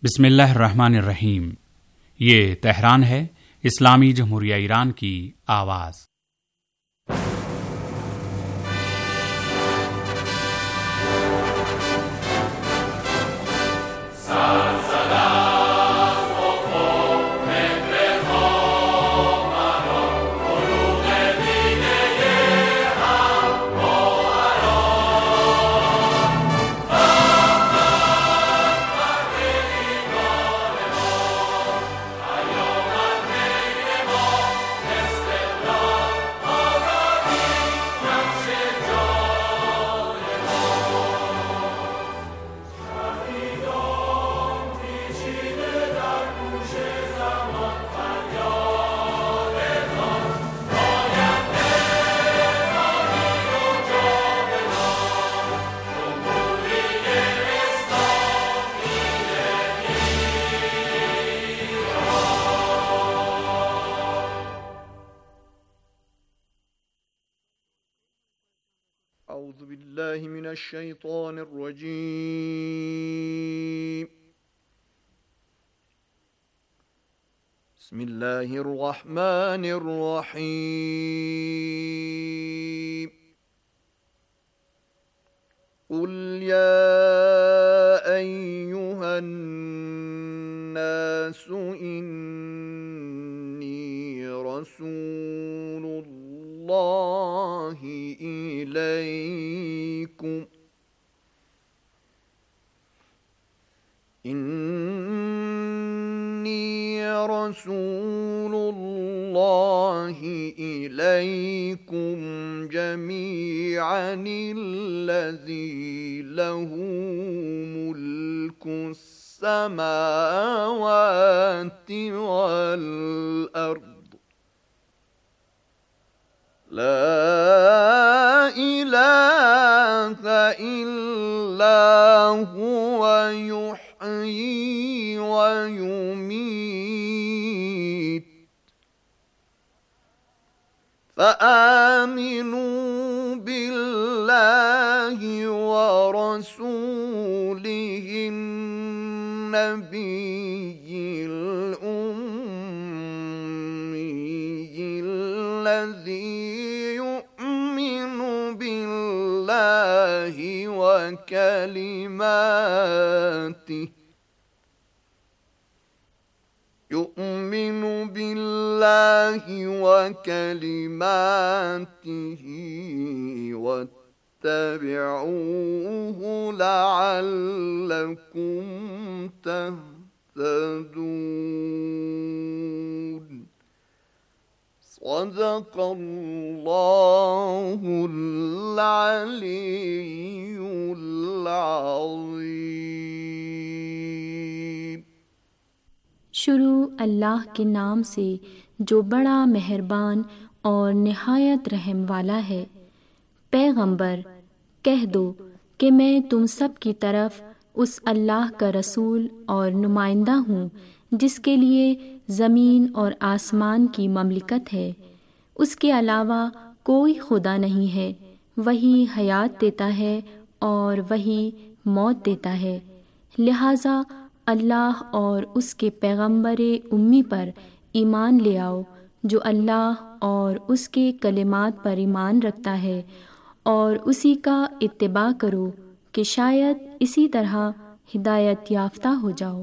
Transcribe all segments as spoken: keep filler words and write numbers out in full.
بسم اللہ الرحمن الرحیم۔ یہ تہران ہے، اسلامی جمہوریہ ایران کی آواز۔ اعوذ باللہ من الشیطان الرجیم، بسم اللہ الرحمن الرحیم۔ قل یا ایہا الناس انی رسول اللہ إليكم إني رسول الله إليكم جميعا الذي له ملك السماوات والأرض لا إله إلا هو يحيي ويميت فآمنوا بالله ورسوله النبي الأمي الذي وكلماته يؤمن بالله وكلماته واتبعوه لعلكم تهتدون۔ صدق اللہ العلی العظیم۔ شروع اللہ کے نام سے جو بڑا مہربان اور نہایت رحم والا ہے۔ پیغمبر کہہ دو کہ میں تم سب کی طرف اس اللہ کا رسول اور نمائندہ ہوں جس کے لیے زمین اور آسمان کی مملکت ہے، اس کے علاوہ کوئی خدا نہیں ہے، وہی حیات دیتا ہے اور وہی موت دیتا ہے، لہٰذا اللہ اور اس کے پیغمبر امی پر ایمان لے آؤ جو اللہ اور اس کے کلمات پر ایمان رکھتا ہے، اور اسی کا اتباع کرو کہ شاید اسی طرح ہدایت یافتہ ہو جاؤ۔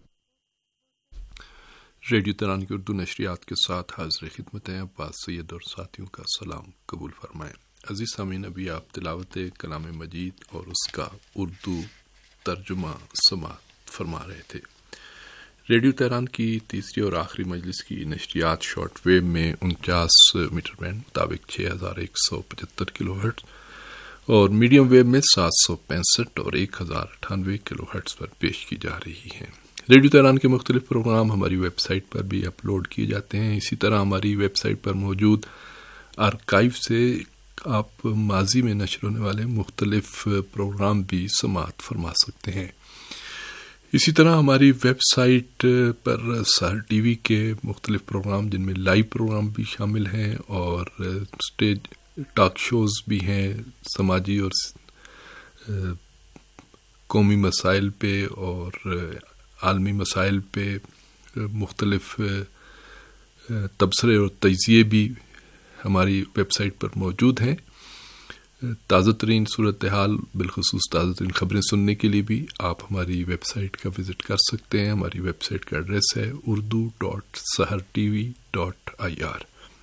ریڈیو تہران کی اردو نشریات کے ساتھ حاضر خدمت ہیں عباس سید اور ساتھیوں کا سلام قبول فرمائیں۔ عزیز سامعین، ابھی آپ تلاوت کلام مجید اور اس کا اردو ترجمہ سماعت فرما رہے تھے۔ ریڈیو تہران کی تیسری اور آخری مجلس کی نشریات شارٹ ویو میں انچاس میٹر بینڈ مطابق چھ ہزار ایک سو پچہتر کلو ہرٹز اور میڈیم ویو میں سات سو پینسٹھ اور ایک ہزار اٹھانوے کلو ہرٹز پر پیش کی جا رہی ہیں۔ ریڈیو تہران کے مختلف پروگرام ہماری ویب سائٹ پر بھی اپلوڈ کیے جاتے ہیں۔ اسی طرح ہماری ویب سائٹ پر موجود آرکائیو سے آپ ماضی میں نشر ہونے والے مختلف پروگرام بھی سماعت فرما سکتے ہیں۔ اسی طرح ہماری ویب سائٹ پر سحر ٹی وی کے مختلف پروگرام جن میں لائیو پروگرام بھی شامل ہیں اور اسٹیج ٹاک شوز بھی ہیں، سماجی اور قومی مسائل پہ اور عالمی مسائل پہ مختلف تبصرے اور تجزیے بھی ہماری ویب سائٹ پر موجود ہیں. تازہ ترین صورتحال بالخصوص تازہ ترین خبریں سننے کے لیے بھی آپ ہماری ویب سائٹ کا وزٹ کر سکتے ہیں. ہماری ویب سائٹ کا ایڈریس ہے Urdu dot Sahar TV dot I R.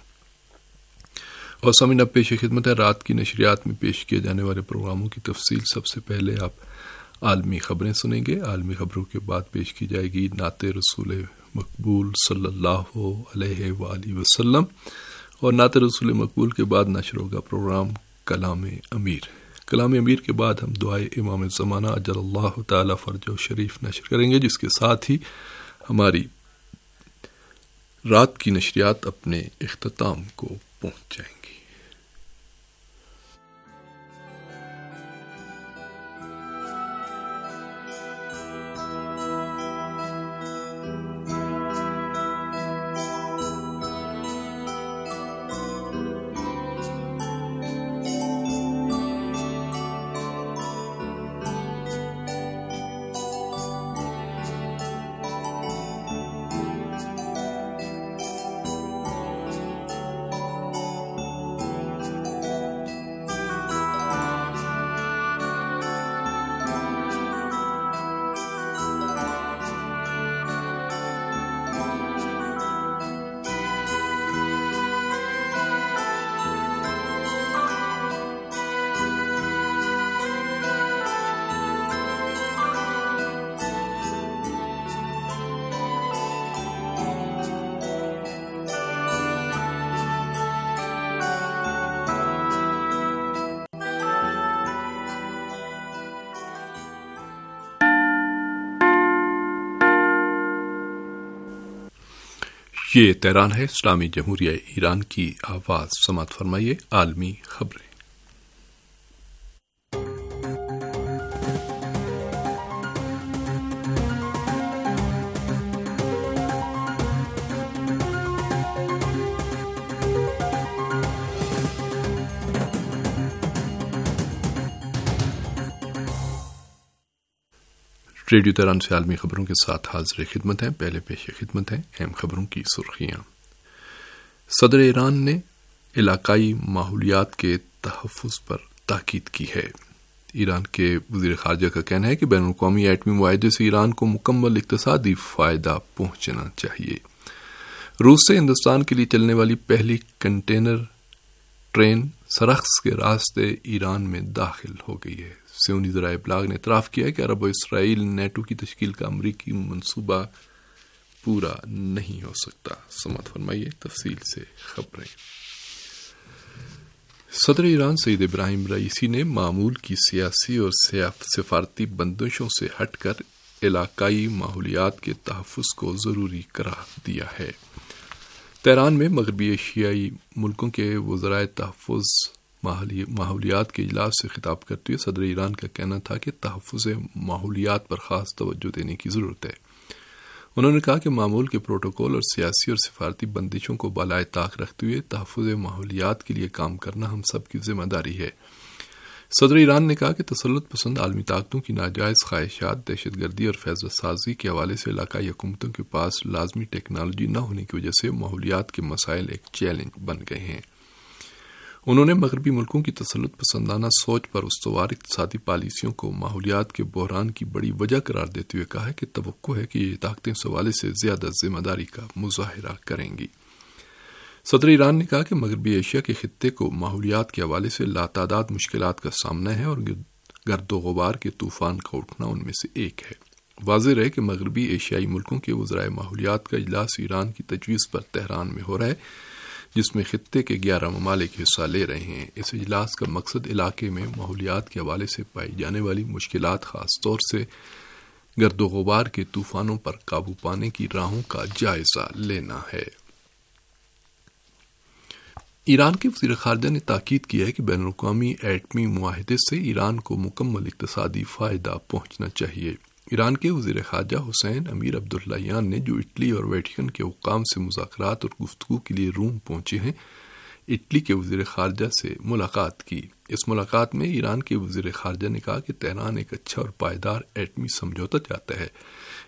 اور سامعین اب پیش خدمت ہے رات کی نشریات میں پیش کیے جانے والے پروگراموں کی تفصیل. سب سے پہلے آپ عالمی خبریں سنیں گے. عالمی خبروں کے بعد پیش کی جائے گی نعت رسول مقبول صلی اللہ علیہ وآلہ وسلم، اور نعت رسول مقبول کے بعد نشر ہوگا پروگرام کلام امیر. کلام امیر کے بعد ہم دعائے امام زمانہ اجل اللہ تعالی فرجہ شریف نشر کریں گے، جس کے ساتھ ہی ہماری رات کی نشریات اپنے اختتام کو پہنچ جائیں گی. یہ تہران ہے، اسلامی جمہوریہ ایران کی آواز. سماعت فرمائیے عالمی خبریں. ریڈیو تہران سے عالمی خبروں کے ساتھ حاضر خدمت ہیں. پہلے پیش خدمت ہیں اہم خبروں کی سرخیاں. صدر ایران نے علاقائی ماحولیات کے تحفظ پر تاکید کی ہے. ایران کے وزیر خارجہ کا کہنا ہے کہ بین الاقوامی ایٹمی معاہدے سے ایران کو مکمل اقتصادی فائدہ پہنچنا چاہیے. روس سے ہندوستان کے لیے چلنے والی پہلی کنٹینر ٹرین سرخس کے راستے ایران میں داخل ہو گئی ہے. سیونی ذرائع ابلاغ نے اعتراف کیا ہے کہ عرب و اسرائیل نیٹو کی تشکیل کا امریکی منصوبہ پورا نہیں ہو سکتا. سماعت فرمائیے تفصیل سے خبریں. صدر ایران سید ابراہیم رئیسی نے معمول کی سیاسی اور سفارتی بندشوں سے ہٹ کر علاقائی ماحولیات کے تحفظ کو ضروری قرار دیا ہے. تہران میں مغربی ایشیائی ملکوں کے وزرائے تحفظ ماحولیات کے اجلاس سے خطاب کرتے ہوئے صدر ایران کا کہنا تھا کہ تحفظ ماحولیات پر خاص توجہ دینے کی ضرورت ہے. انہوں نے کہا کہ معمول کے پروٹوکول اور سیاسی اور سفارتی بندشوں کو بالائے طاق رکھتے ہوئے تحفظ ماحولیات کے لیے کام کرنا ہم سب کی ذمہ داری ہے. صدر ایران نے کہا کہ تسلط پسند عالمی طاقتوں کی ناجائز خواہشات، دہشت گردی اور فیض سازی کے حوالے سے علاقائی حکومتوں کے پاس لازمی ٹیکنالوجی نہ ہونے کی وجہ سے ماحولیات کے مسائل ایک چیلنج بن گئے ہیں. انہوں نے مغربی ملکوں کی تسلط پسندانہ سوچ پر استوار اقتصادی پالیسیوں کو ماحولیات کے بحران کی بڑی وجہ قرار دیتے ہوئے کہا کہ توقع ہے کہ یہ طاقتیں اس حوالے سے زیادہ ذمہ داری کا مظاہرہ کریں گی. صدر ایران نے کہا کہ مغربی ایشیا کے خطے کو ماحولیات کے حوالے سے لاتعداد مشکلات کا سامنا ہے اور گرد و غبار کے طوفان کا اٹھنا ان میں سے ایک ہے. واضح رہے کہ مغربی ایشیائی ملکوں کے وزرائے ماحولیات کا اجلاس ایران کی تجویز پر تہران میں ہو رہا ہے، جس میں خطے کے گیارہ ممالک حصہ لے رہے ہیں. اس اجلاس کا مقصد علاقے میں ماحولیات کے حوالے سے پائی جانے والی مشکلات، خاص طور سے گرد و غبار کے طوفانوں پر قابو پانے کی راہوں کا جائزہ لینا ہے. ایران کے وزیر خارجہ نے تاکید کی ہے کہ بین الاقوامی ایٹمی معاہدے سے ایران کو مکمل اقتصادی فائدہ پہنچنا چاہیے. ایران کے وزیر خارجہ حسین امیر عبداللہیان نے جو اٹلی اور ویٹیکن کے حکام سے مذاکرات اور گفتگو کے لیے روم پہنچے ہیں، اٹلی کے وزیر خارجہ سے ملاقات کی. اس ملاقات میں ایران کے وزیر خارجہ نے کہا کہ تہران ایک اچھا اور پائیدار ایٹمی سمجھوتا چاہتا ہے.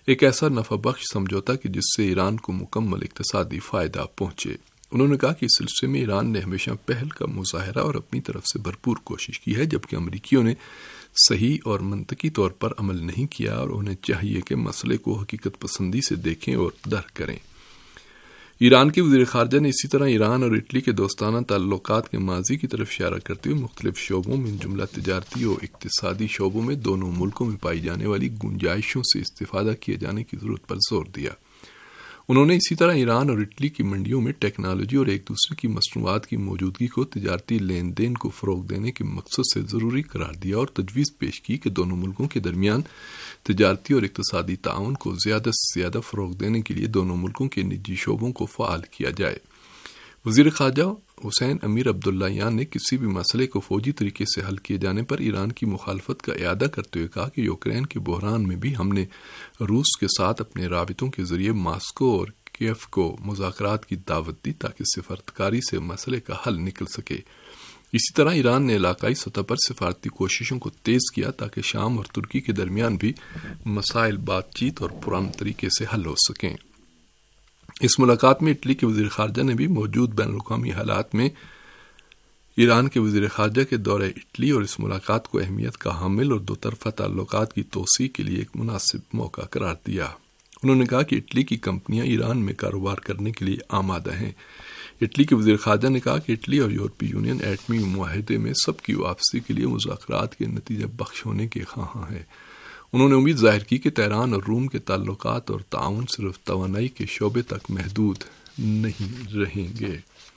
ایک ایسا نفع بخش سمجھوتا کہ جس سے ایران کو مکمل اقتصادی فائدہ پہنچے۔ انہوں نے کہا کہ اس سلسلے میں ایران نے ہمیشہ پہل کا مظاہرہ اور اپنی طرف سے بھرپور کوشش کی ہے، جبکہ امریکیوں نے صحیح اور منطقی طور پر عمل نہیں کیا اور انہیں چاہیے کہ مسئلے کو حقیقت پسندی سے دیکھیں اور درک کریں۔ ایران کے وزیر خارجہ نے اسی طرح ایران اور اٹلی کے دوستانہ تعلقات کے ماضی کی طرف اشارہ کرتے ہوئے مختلف شعبوں میں جملہ تجارتی اور اقتصادی شعبوں میں دونوں ملکوں میں پائی جانے والی گنجائشوں سے استفادہ کیے جانے کی ضرورت پر زور دیا۔ انہوں نے اسی طرح ایران اور اٹلی کی منڈیوں میں ٹیکنالوجی اور ایک دوسرے کی مصنوعات کی موجودگی کو تجارتی لین دین کو فروغ دینے کے مقصد سے ضروری قرار دیا اور تجویز پیش کی کہ دونوں ملکوں کے درمیان تجارتی اور اقتصادی تعاون کو زیادہ سے زیادہ فروغ دینے کے لیے دونوں ملکوں کے نجی شعبوں کو فعال کیا جائے۔ وزیر خارجہ حسین امیر عبداللہیان نے کسی بھی مسئلے کو فوجی طریقے سے حل کیے جانے پر ایران کی مخالفت کا اعادہ کرتے ہوئے کہا کہ یوکرین کے بحران میں بھی ہم نے روس کے ساتھ اپنے رابطوں کے ذریعے ماسکو اور کیف کو مذاکرات کی دعوت دی تاکہ سفارتکاری سے مسئلے کا حل نکل سکے۔ اسی طرح ایران نے علاقائی سطح پر سفارتی کوششوں کو تیز کیا تاکہ شام اور ترکی کے درمیان بھی مسائل بات چیت اور پرامن طریقے سے حل ہو سکیں۔ اس ملاقات میں اٹلی کے وزیر خارجہ نے بھی موجود بین الاقوامی حالات میں ایران کے وزیر خارجہ کے دورہ اٹلی اور اس ملاقات کو اہمیت کا حامل اور دو طرفہ تعلقات کی توسیع کے لیے ایک مناسب موقع قرار دیا۔ انہوں نے کہا کہ اٹلی کی کمپنیاں ایران میں کاروبار کرنے کے لیے آمادہ ہیں۔ اٹلی کے وزیر خارجہ نے کہا کہ اٹلی اور یورپی یونین ایٹمی معاہدے میں سب کی واپسی کے لیے مذاکرات کے نتیجہ بخش ہونے کے خواہاں ہیں۔ انہوں نے امید ظاہر کی کہ تہران اور روم کے تعلقات اور تعاون صرف توانائی کے شعبے تک محدود نہیں رہیں گے۔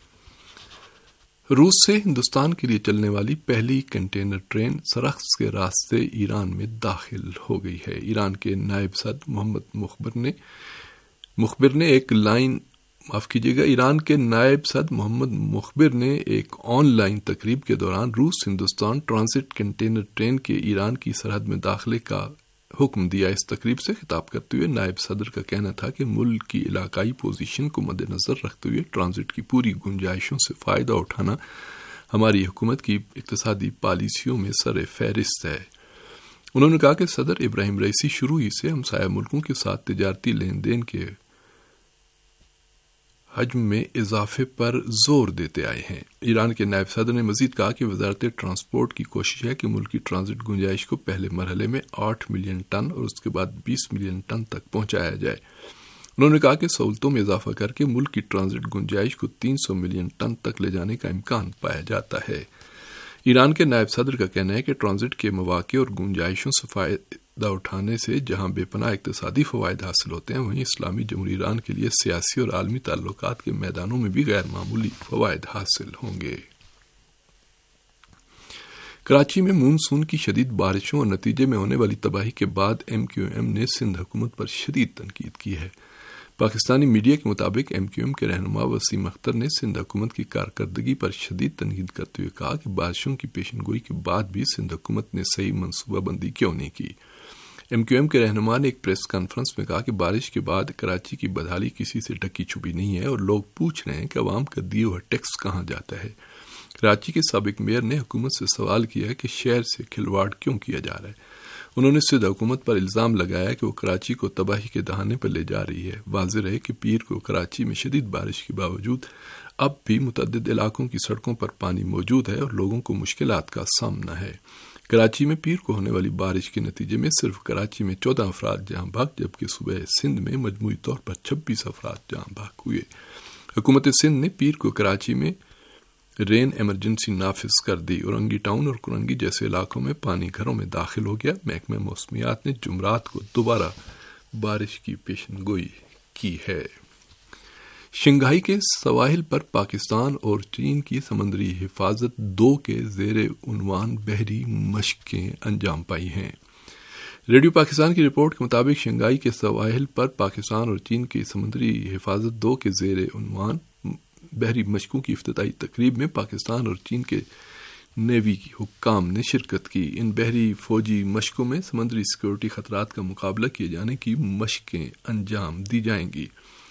روس سے ہندوستان کے لیے چلنے والی پہلی کنٹینر ٹرین سرخس کے راستے ایران میں داخل ہو گئی ہے۔ ایران کے نائب صدر محمد مخبر نے مخبر نے ایک لائن معاف کیجیے گا ایران کے نائب صدر محمد مخبر نے ایک آن لائن تقریب کے دوران روس ہندوستان ٹرانزٹ کنٹینر ٹرین کے ایران کی سرحد میں داخلے کا حکم دیا۔ اس تقریب سے خطاب کرتے ہوئے نائب صدر کا کہنا تھا کہ ملک کی علاقائی پوزیشن کو مد نظر رکھتے ہوئے ٹرانزٹ کی پوری گنجائشوں سے فائدہ اٹھانا ہماری حکومت کی اقتصادی پالیسیوں میں سر فہرست ہے۔ انہوں نے کہا کہ صدر ابراہیم رئیسی شروع ہی سے ہمسایہ ملکوں کے ساتھ تجارتی لین دین کے حجم میں اضافے پر زور دیتے آئے ہیں۔ ایران کے نائب صدر نے مزید کہا کہ وزارت ٹرانسپورٹ کی کوشش ہے کہ ملک کی ٹرانزٹ گنجائش کو پہلے مرحلے میں آٹھ ملین ٹن اور اس کے بعد بیس ملین ٹن تک پہنچایا جائے۔ انہوں نے کہا کہ سہولتوں میں اضافہ کر کے ملک کی ٹرانزٹ گنجائش کو تین سو ملین ٹن تک لے جانے کا امکان پایا جاتا ہے۔ ایران کے نائب صدر کا کہنا ہے کہ ٹرانزٹ کے مواقع اور گنجائشوں سے فائدہ اٹھانے سے جہاں بے پناہ اقتصادی فوائد حاصل ہوتے ہیں، وہیں اسلامی جمہوریہ ایران کے لیے سیاسی اور عالمی تعلقات کے میدانوں میں بھی غیر معمولی فوائد حاصل ہوں گے۔ کراچی میں مونسون کی شدید بارشوں اور نتیجے میں ہونے والی تباہی کے بعد ایم کیو ایم نے سندھ حکومت پر شدید تنقید کی ہے۔ پاکستانی میڈیا کے مطابق ایم کیو ایم کے رہنما وسیم اختر نے سندھ حکومت کی کارکردگی پر شدید تنقید کرتے ہوئے کہا کہ بارشوں کی پیشن گوئی کے بعد بھی سندھ حکومت نے صحیح منصوبہ بندی کیوں نہیں کی۔ ایم کیو ایم کے رہنما نے ایک پریس کانفرنس میں کہا کہ بارش کے بعد کراچی کی بدحالی کسی سے ڈھکی چھپی نہیں ہے اور لوگ پوچھ رہے ہیں کہ عوام کا دیا ہوا ٹیکس کہاں جاتا ہے۔ کراچی کے سابق میئر نے حکومت سے سوال کیا کہ شہر سے کھلواڑ کیوں کیا جا رہا ہے۔ انہوں نے سندھ حکومت پر الزام لگایا کہ وہ کراچی کو تباہی کے دہانے پر لے جا رہی ہے۔ واضح رہے کہ پیر کو کراچی میں شدید بارش کے باوجود اب بھی متعدد علاقوں کی سڑکوں پر پانی موجود ہے اور لوگوں کو مشکلات کا سامنا ہے۔ کراچی میں پیر کو ہونے والی بارش کے نتیجے میں صرف کراچی میں چودہ افراد جاں بحق جبکہ صوبہ سندھ میں مجموعی طور پر چھبیس افراد جاں بحق ہوئے۔ حکومت سندھ نے پیر کو کراچی میں رین ایمرجنسی نافذ کر دی۔ اورنگی ٹاؤن اور کرنگی جیسے علاقوں میں پانی گھروں میں داخل ہو گیا۔ محکمہ موسمیات نے جمعرات کو دوبارہ بارش کی پیشن گوئی کی ہے۔ شنگھائی کے سواحل پر پاکستان اور چین کی سمندری حفاظت دو کے زیر عنوان بحری مشقیں انجام پائی ہیں۔ ریڈیو پاکستان کی رپورٹ کے مطابق شنگھائی کے سواحل پر پاکستان اور چین کی سمندری حفاظت دو کے زیر عنوان بحری مشقوں کی افتتاحی تقریب میں پاکستان اور چین کے نیوی حکام نے شرکت کی۔ ان بحری فوجی مشقوں میں سمندری سیکورٹی خطرات کا مقابلہ کیے جانے کی مشقیں انجام دی جائیں گی۔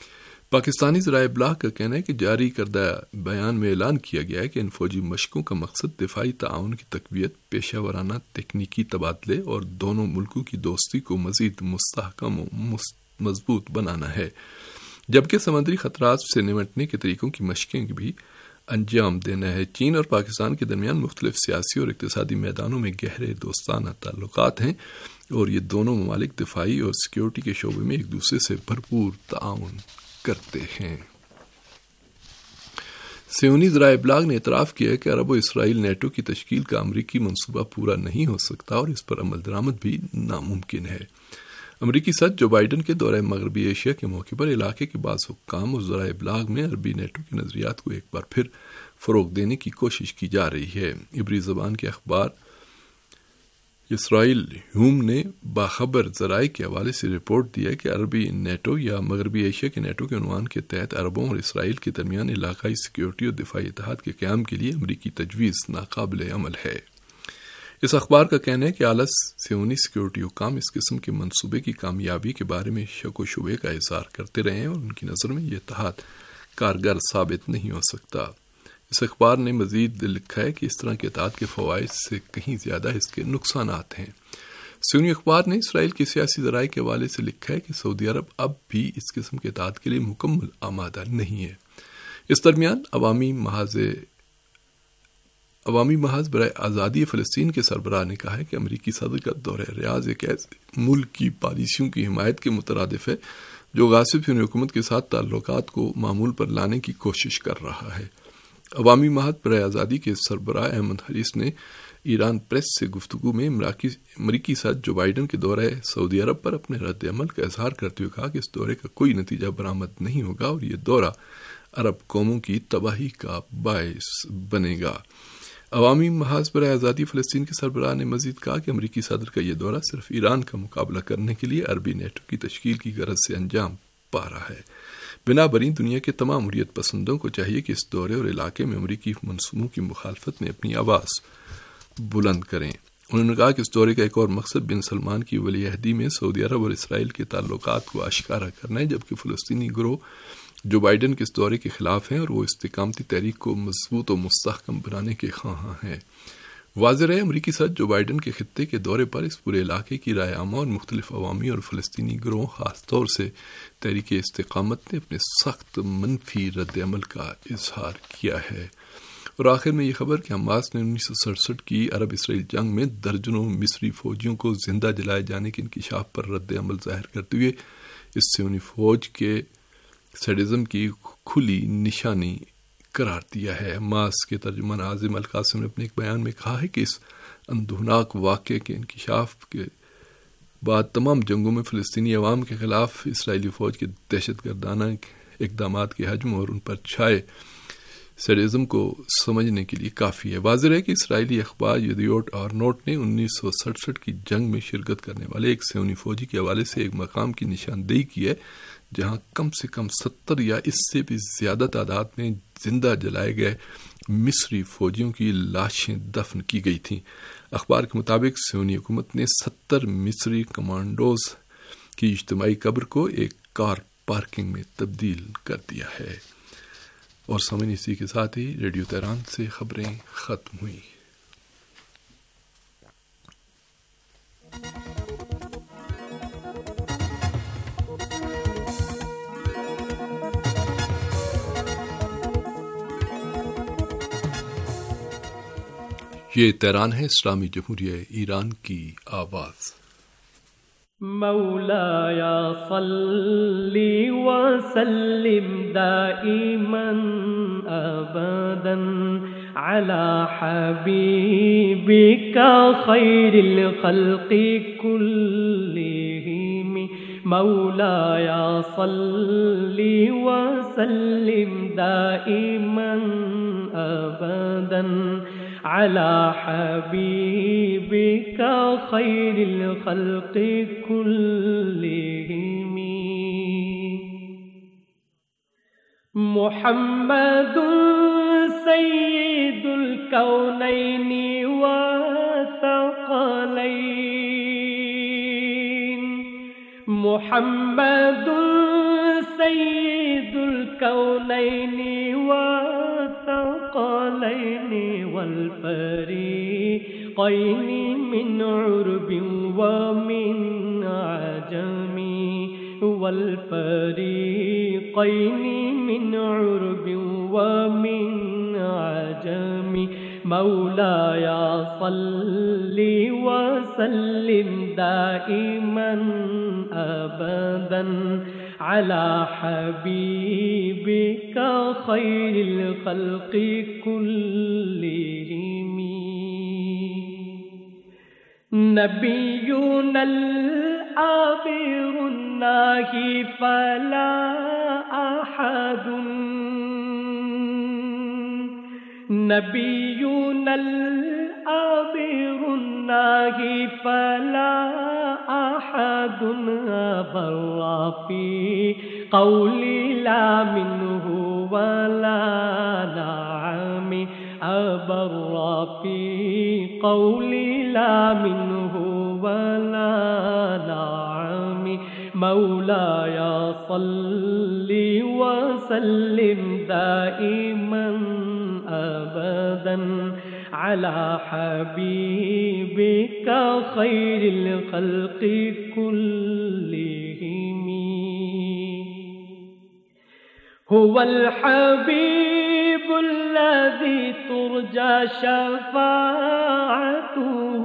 پاکستانی ذرائع ابلاغ کا کہنا ہے کہ جاری کردہ بیان میں اعلان کیا گیا ہے کہ ان فوجی مشقوں کا مقصد دفاعی تعاون کی تقویت، پیشہ ورانہ تکنیکی تبادلے اور دونوں ملکوں کی دوستی کو مزید مستحکم و مضبوط بنانا ہے، جبکہ سمندری خطرات سے نمٹنے کے طریقوں کی مشقیں بھی انجام دینا ہے۔ چین اور پاکستان کے درمیان مختلف سیاسی اور اقتصادی میدانوں میں گہرے دوستانہ تعلقات ہیں اور یہ دونوں ممالک دفاعی اور سیکیورٹی کے شعبے میں ایک دوسرے سے بھرپور تعاون کرتے ہیں۔ سیونی ذرائع ابلاغ نے اعتراف کیا ہے کہ عرب و اسرائیل نیٹو کی تشکیل کا امریکی منصوبہ پورا نہیں ہو سکتا اور اس پر عمل درآمد بھی ناممکن ہے۔ امریکی صدر جو بائیڈن کے دورہ مغربی ایشیا کے موقع پر علاقے کے بعض حکام اور ذرائع ابلاغ میں عربی نیٹو کے نظریات کو ایک بار پھر فروغ دینے کی کوشش کی جا رہی ہے۔ عبری زبان کے اخبار اسرائیل ہیوم نے باخبر ذرائع کے حوالے سے رپورٹ دیا کہ عربی نیٹو یا مغربی ایشیا کے نیٹو کے عنوان کے تحت عربوں اور اسرائیل کے درمیان علاقائی سیکیورٹی اور دفاعی اتحاد کے قیام کے لیے امریکی تجویز ناقابل عمل ہے۔ اس اخبار کا کہنا ہے کہ اعلیٰ سیونی سیکیورٹی حکام اس قسم کے منصوبے کی کامیابی کے بارے میں شک و شبے کا اظہار کرتے رہے ہیں اور ان کی نظر میں یہ اتحاد کارگر ثابت نہیں ہو سکتا۔ اس اخبار نے مزید لکھا ہے کہ اس طرح کے اتحاد کے فوائد سے کہیں زیادہ اس کے نقصانات ہیں۔ سیونی اخبار نے اسرائیل کے سیاسی ذرائع کے حوالے سے لکھا ہے کہ سعودی عرب اب بھی اس قسم کے اتحاد کے لیے مکمل آمادہ نہیں ہے۔ اس درمیان عوامی محاذ عوامی محاذ برائے آزادی فلسطین کے سربراہ نے کہا ہے کہ امریکی صدر کا دورہ ریاض ایک ایسے ملک کی پالیسیوں کی حمایت کے مترادف ہے جو غاصب سیونی حکومت کے ساتھ تعلقات کو معمول پر لانے کی کوشش کر رہا ہے۔ عوامی محاذ برائے آزادی کے سربراہ احمد حریث نے ایران پریس سے گفتگو میں امریکی صدر جو بائیڈن کے دورہ سعودی عرب پر اپنے رد عمل کا اظہار کرتے ہوئے کہا کہ اس دورے کا کوئی نتیجہ برآمد نہیں ہوگا اور یہ دورہ عرب قوموں کی تباہی کا باعث بنے گا۔ عوامی محاذ برائے آزادی فلسطین کے سربراہ نے مزید کہا کہ امریکی صدر کا یہ دورہ صرف ایران کا مقابلہ کرنے کے لیے عربی نیٹو کی تشکیل کی غرض سے انجام پا رہا ہے۔ بنابراین دنیا کے تمام حریت پسندوں کو چاہیے کہ اس دورے اور علاقے میں امریکی منصوبوں کی مخالفت میں اپنی آواز بلند کریں۔ انہوں نے کہا کہ اس دورے کا ایک اور مقصد بن سلمان کی ولی عہدی میں سعودی عرب اور اسرائیل کے تعلقات کو آشکارا کرنا ہے، جبکہ فلسطینی گروہ جو بائیڈن کے اس دورے کے خلاف ہیں اور وہ استقامتی تحریک کو مضبوط و مستحکم بنانے کے خواہاں ہیں۔ واضح رہے امریکی صدر جو بائیڈن کے خطے کے دورے پر اس پورے علاقے کی رائے عامہ اور مختلف عوامی اور فلسطینی گروہ خاص طور سے تحریک استقامت نے اپنے سخت منفی رد عمل کا اظہار کیا ہے۔ اور آخر میں یہ خبر کہ حماس نے انیس سو سڑسٹھ کی عرب اسرائیل جنگ میں درجنوں مصری فوجیوں کو زندہ جلائے جانے کے انکشاف پر رد عمل ظاہر کرتے ہوئے اس سیونی فوج کے سیڈزم کی کھلی نشانی قرار دیا ہے۔ حماس کے ترجمان عاظم القاسم نے اپنے ایک بیان میں کہا ہے کہ اس اندوہناک واقعے کے انکشاف کے بعد تمام جنگوں میں فلسطینی عوام کے خلاف اسرائیلی فوج کے دہشت گردانہ اقدامات کے حجم اور ان پر چھائے سیڈزم کو سمجھنے کے لیے کافی ہے۔ واضح ہے کہ اسرائیلی اخبار یدیوٹ آرنوٹ نے انیس سو سڑسٹھ کی جنگ میں شرکت کرنے والے ایک سیونی فوجی کے حوالے سے ایک مقام کی نشاندہی کی ہے جہاں کم سے کم ستر یا اس سے بھی زیادہ تعداد میں زندہ جلائے گئے مصری فوجیوں کی لاشیں دفن کی گئی تھیں۔ اخبار کے مطابق سیونی حکومت نے ستر مصری کمانڈوز کی اجتماعی قبر کو ایک کار پارکنگ میں تبدیل کر دیا ہے۔ اور سامعین اسی کے ساتھ ہی ریڈیو تہران سے خبریں ختم ہوئیں۔ یہ تہران ہے، اسلامی جمہوریہ ایران کی آواز۔ مولایا صلی وسلم دائما ابدا على حبيبك خير الخلق كلهم مولایا صلی وسلم دائما ابدا على حبيبك خير الخلق كلهم محمد سيد الكونين والثقلين محمد سيد الكونين والثقلين والفريقين من عرب ومن عجم والفريقين من عرب ومن عجم مولاي صل وسلم دائما أبدا على حبيبك خير الخلق كلهم نبينا الآخر الناهي فلا أحد نبينا الآخر الناهي فلا أحد بر في قولي لا منه ولا نعم أبر في قولي لا منه ولا نعم مولاي صل وسلم دائما أبدا على حبيبك خير الخلق كلهم هو الحبيب الذي ترجى شفاعته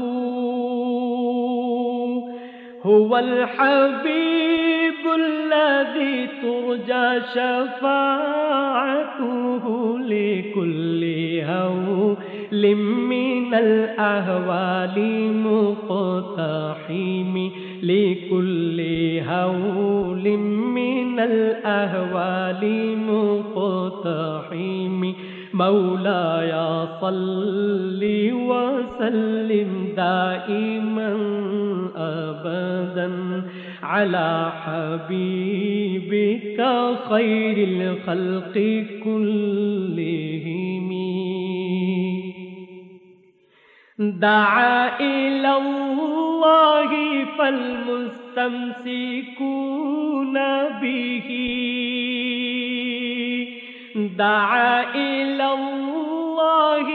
هو الحبيب الذي ترجى شفاعته لكل هول من الأهوال مقتحم لكل هول من الأهوال مقتحم مولاي صل وسلم دائما أبدا على حبيبك خير الخلق كلهم دعا إلى الله فالمستمسكون به دعا إلى الله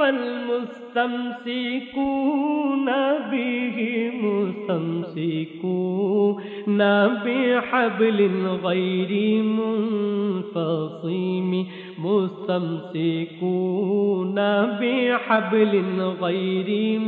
فالمستمسكون به مستمسكون بحبل غير منفصم مستمسكون بحبل غير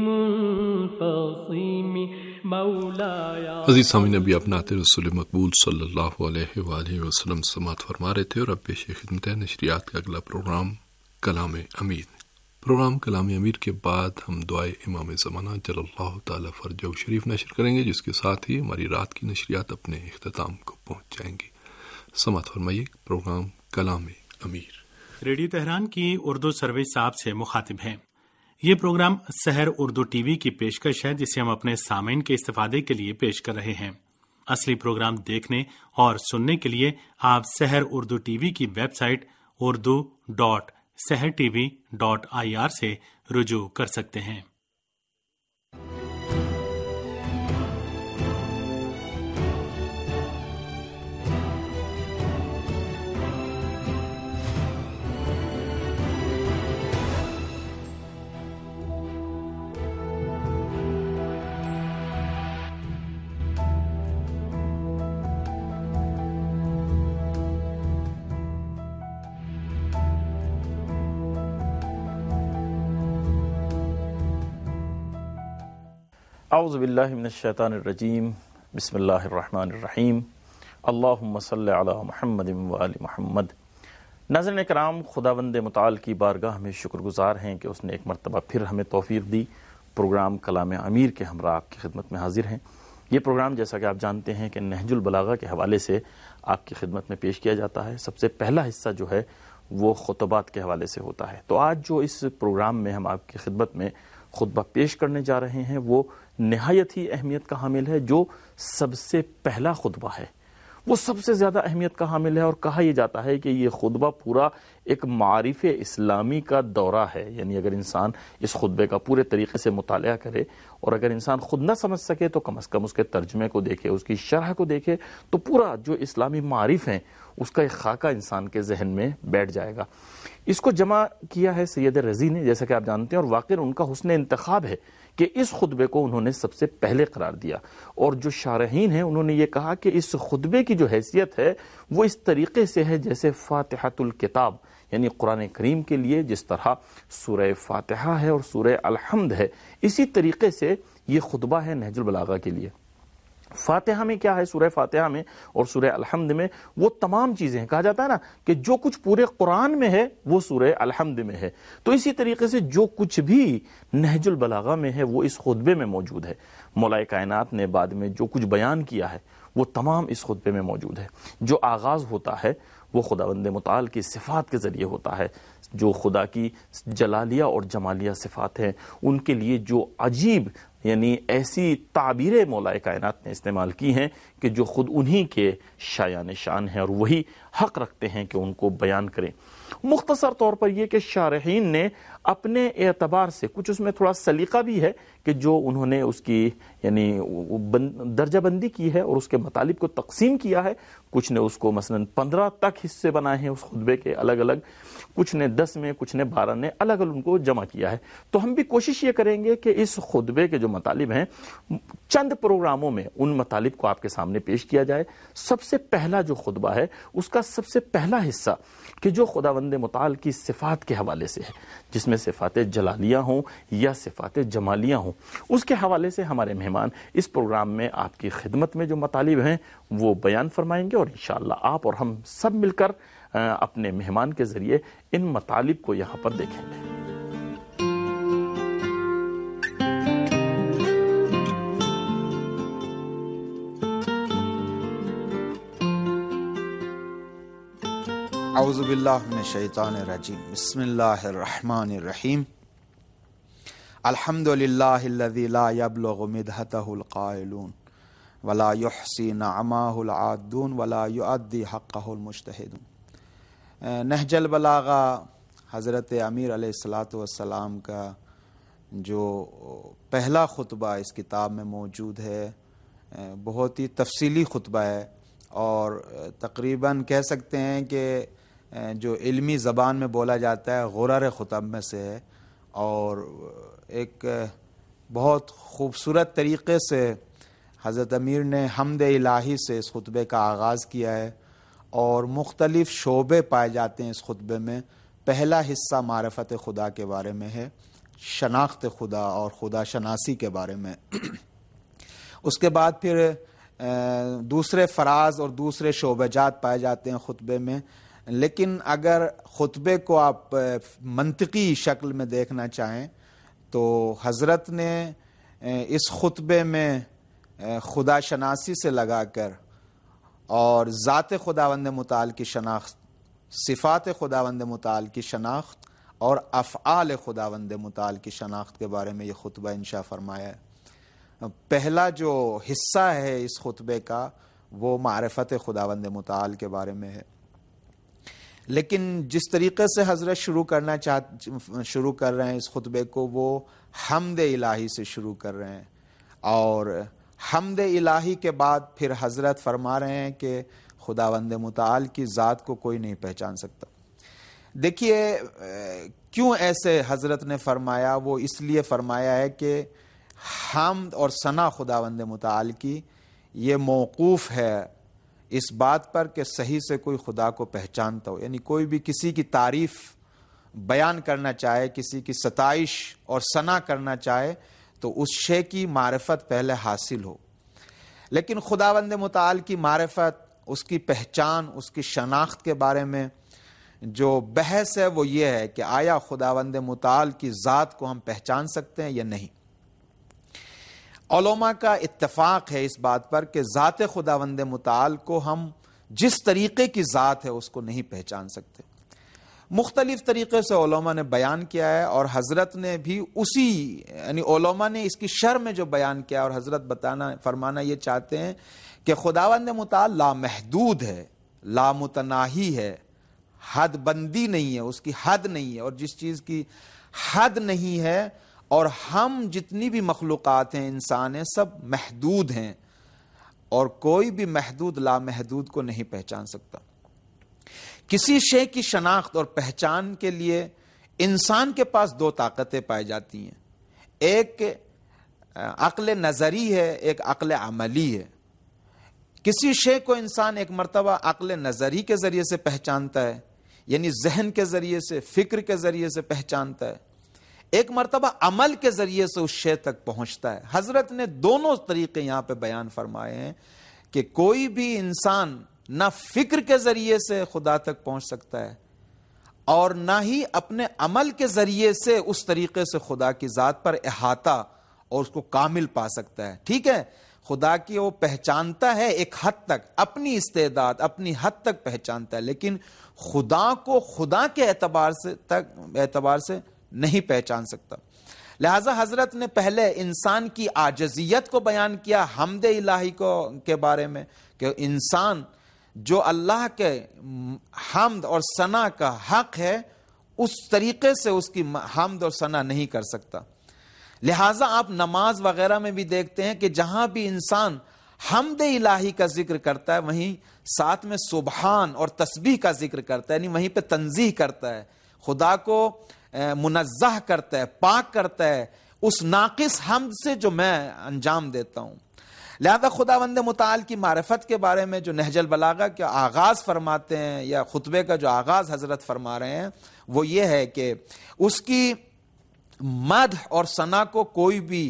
منفصم عزیز سامعین، ابھی آپ نعت رسول مقبول صلی اللہ علیہ وآلہ وسلم سماعت فرما رہے تھے اور اب پیش خدمت ہے نشریات کا اگلا پروگرام کلام امیر۔ پروگرام کلام امیر کے بعد ہم دعائے امام زمانہ جل اللہ تعالی فرجہ شریف نشر کریں گے، جس کے ساتھ ہی ہماری رات کی نشریات اپنے اختتام کو پہنچ جائیں گی۔ سماعت فرمائیے پروگرام کلام امیر۔ ریڈیو تہران کی اردو سروس آپ سے مخاطب ہیں۔ یہ programme Sahar Urdu TV کی پیشکش ہے، جسے ہم اپنے سامعین کے استفادے کے لیے پیش کر رہے ہیں۔ اصلی پروگرام دیکھنے اور سننے کے لیے آپ سحر اردو ٹی وی کی website Urdu dot Sahar TV dot I R سے رجوع کر سکتے ہیں۔ اعوذ باللہ من الشیطان الرجیم، بسم اللہ الرحمن الرحیم، اللہم صلی علی محمد وآل محمد۔ ناظرین کرام، خداوند متعال کی بارگاہ میں شکر گزار ہیں کہ اس نے ایک مرتبہ پھر ہمیں توفیق دی، پروگرام کلام امیر کے ہمراہ آپ کی خدمت میں حاضر ہیں۔ یہ پروگرام جیسا کہ آپ جانتے ہیں کہ نہج البلاغہ کے حوالے سے آپ کی خدمت میں پیش کیا جاتا ہے۔ سب سے پہلا حصہ جو ہے وہ خطبات کے حوالے سے ہوتا ہے۔ تو آج جو اس پروگرام میں ہم آپ کی خدمت میں خطبہ پیش کرنے جا رہے ہیں وہ نہایت ہی اہمیت کا حامل ہے۔ جو سب سے پہلا خطبہ ہے وہ سب سے زیادہ اہمیت کا حامل ہے، اور کہا یہ جاتا ہے کہ یہ خطبہ پورا ایک معارف اسلامی کا دورہ ہے. یعنی اگر انسان اس خطبے کا پورے طریقے سے مطالعہ کرے اور اگر انسان خود نہ سمجھ سکے تو کم از کم اس کے ترجمے کو دیکھے, اس کی شرح کو دیکھے, تو پورا جو اسلامی معارف ہیں اس کا ایک خاکہ انسان کے ذہن میں بیٹھ جائے گا. اس کو جمع کیا ہے سید رضی نے, جیسا کہ آپ جانتے ہیں, اور واقعی ان کا حسن انتخاب ہے کہ اس خطبے کو انہوں نے سب سے پہلے قرار دیا. اور جو شارحین ہیں انہوں نے یہ کہا کہ اس خطبے کی جو حیثیت ہے وہ اس طریقے سے ہے جیسے فاتحۃ الکتاب, یعنی قرآن کریم کے لیے جس طرح سورہ فاتحہ ہے اور سورہ الحمد ہے, اسی طریقے سے یہ خطبہ ہے نہج البلاغہ کے لیے. فاتحہ میں کیا ہے, سورہ فاتحہ میں اور سورہ الحمد میں وہ تمام چیزیں ہیں. کہا جاتا ہے نا کہ جو کچھ پورے قرآن میں ہے وہ سورہ الحمد میں ہے, تو اسی طریقے سے جو کچھ بھی نہج البلاغہ میں ہے وہ اس خطبے میں موجود ہے. مولا کائنات نے بعد میں جو کچھ بیان کیا ہے وہ تمام اس خطبے میں موجود ہے. جو آغاز ہوتا ہے وہ خداوند متعال کی صفات کے ذریعے ہوتا ہے. جو خدا کی جلالیہ اور جمالیہ صفات ہیں ان کے لیے جو عجیب یعنی ایسی تعبیریں مولا کائنات نے استعمال کی ہیں کہ جو خود انہی کے شایان شان ہیں اور وہی حق رکھتے ہیں کہ ان کو بیان کریں. مختصر طور پر یہ کہ شارحین نے اپنے اعتبار سے کچھ اس میں تھوڑا سلیقہ بھی ہے کہ جو انہوں نے اس کی یعنی درجہ بندی کی ہے اور اس کے مطالب کو تقسیم کیا ہے. کچھ نے اس کو مثلا پندرہ تک حصے بنائے ہیں اس خطبے کے الگ الگ, کچھ نے دس میں, کچھ نے بارہ نے, الگ الگ ان کو جمع کیا ہے. تو ہم بھی کوشش یہ کریں گے کہ اس خطبے کے جو مطالب ہیں چند پروگراموں میں ان مطالب کو آپ کے سامنے پیش کیا جائے. سب سے پہلا جو خطبہ ہے اس کا سب سے پہلا حصہ کہ جو خداوند متعال کی صفات کے حوالے سے ہے, جس میں صفات جلالیہ ہوں یا صفات جمالیہ ہوں, اس کے حوالے سے ہمارے مہمان اس پروگرام میں آپ کی خدمت میں جو مطالب ہیں وہ بیان فرمائیں گے, اور انشاءاللہ آپ اور ہم سب مل کر اپنے مہمان کے ذریعے ان مطالب کو یہاں پر دیکھیں گے. اعوذ باللہ من الشیطان الرجیم. بسم اللہ الرحمن الرحیم. الحمد للہ الذی لا یبلغ مدحتہ القائلون ولا یحصی نعماہ العادون ولا یؤدی حقہ المجتہدون. نہج البلاغہ حضرت امیر علیہ الصلاۃ والسلام کا جو پہلا خطبہ اس کتاب میں موجود ہے, بہت ہی تفصیلی خطبہ ہے اور تقریباً کہہ سکتے ہیں کہ جو علمی زبان میں بولا جاتا ہے غرر خطب میں سے ہے, اور ایک بہت خوبصورت طریقے سے حضرت امیر نے حمد الہی سے اس خطبے کا آغاز کیا ہے, اور مختلف شعبے پائے جاتے ہیں اس خطبے میں. پہلا حصہ معرفت خدا کے بارے میں ہے, شناخت خدا اور خدا شناسی کے بارے میں. اس کے بعد پھر دوسرے فراز اور دوسرے شعبہ جات پائے جاتے ہیں خطبے میں. لیکن اگر خطبے کو آپ منطقی شکل میں دیکھنا چاہیں تو حضرت نے اس خطبے میں خدا شناسی سے لگا کر اور ذات خداوند متعال کی شناخت, صفات خداوند متعال کی شناخت اور افعال خداوند متعال کی شناخت کے بارے میں یہ خطبہ انشاء فرمایا ہے. پہلا جو حصہ ہے اس خطبے کا وہ معرفت خداوند متعال کے بارے میں ہے. لیکن جس طریقے سے حضرت شروع کرنا چاہ شروع کر رہے ہیں اس خطبے کو وہ حمد الہی سے شروع کر رہے ہیں, اور حمد الہی کے بعد پھر حضرت فرما رہے ہیں کہ خداوند متعال کی ذات کو کوئی نہیں پہچان سکتا. دیکھیے کیوں ایسے حضرت نے فرمایا, وہ اس لیے فرمایا ہے کہ حمد اور ثنا خداوند متعال کی یہ موقوف ہے اس بات پر کہ صحیح سے کوئی خدا کو پہچانتا ہو. یعنی کوئی بھی کسی کی تعریف بیان کرنا چاہے, کسی کی ستائش اور ثنا کرنا چاہے تو اس شے کی معرفت پہلے حاصل ہو. لیکن خداوند متعال کی معرفت, اس کی پہچان, اس کی شناخت کے بارے میں جو بحث ہے وہ یہ ہے کہ آیا خداوند متعال کی ذات کو ہم پہچان سکتے ہیں یا نہیں. علماء کا اتفاق ہے اس بات پر کہ ذات خداوند متعال کو ہم جس طریقے کی ذات ہے اس کو نہیں پہچان سکتے. مختلف طریقے سے علماء نے بیان کیا ہے, اور حضرت نے بھی اسی یعنی علماء نے اس کی شرح میں جو بیان کیا, اور حضرت بتانا فرمانا یہ چاہتے ہیں کہ خداوند متعال لامحدود ہے, لامتناہی ہے, حد بندی نہیں ہے، اس کی حد نہیں ہے، اور جس چیز کی حد نہیں ہے، اور ہم جتنی بھی مخلوقات ہیں، انسان ہیں، سب محدود ہیں، اور کوئی بھی محدود لامحدود کو نہیں پہچان سکتا۔ کسی شے کی شناخت اور پہچان کے لیے انسان کے پاس دو طاقتیں پائی جاتی ہیں، ایک عقل نظری ہے، ایک عقل عملی ہے۔ کسی شے کو انسان ایک مرتبہ عقل نظری کے ذریعے سے پہچانتا ہے، یعنی ذہن کے ذریعے سے، فکر کے ذریعے سے پہچانتا ہے، ایک مرتبہ عمل کے ذریعے سے اس شے تک پہنچتا ہے۔ حضرت نے دونوں طریقے یہاں پہ بیان فرمائے ہیں کہ کوئی بھی انسان نہ فکر کے ذریعے سے خدا تک پہنچ سکتا ہے اور نہ ہی اپنے عمل کے ذریعے سے اس طریقے سے خدا کی ذات پر احاطہ اور اس کو کامل پا سکتا ہے۔ ٹھیک ہے، خدا کی وہ پہچانتا ہے ایک حد تک، اپنی استعداد اپنی حد تک پہچانتا ہے، لیکن خدا کو خدا کے اعتبار سے تک اعتبار سے نہیں پہچان سکتا۔ لہذا حضرت نے پہلے انسان کی عاجزیت کو بیان کیا حمد الہی کو کے بارے میں، کہ انسان جو اللہ کے حمد اور ثنا کا حق ہے اس طریقے سے اس کی حمد اور ثنا نہیں کر سکتا۔ لہٰذا آپ نماز وغیرہ میں بھی دیکھتے ہیں کہ جہاں بھی انسان حمد الہی کا ذکر کرتا ہے وہیں ساتھ میں سبحان اور تسبیح کا ذکر کرتا ہے، یعنی وہیں پہ تنزیح کرتا ہے، خدا کو منزہ کرتا ہے، پاک کرتا ہے اس ناقص حمد سے جو میں انجام دیتا ہوں۔ لہذا خداوند متعال کی معرفت کے بارے میں جو نہج البلاغہ کا آغاز فرماتے ہیں یا خطبے کا جو آغاز حضرت فرما رہے ہیں وہ یہ ہے کہ اس کی مدح اور ثنا کو کوئی بھی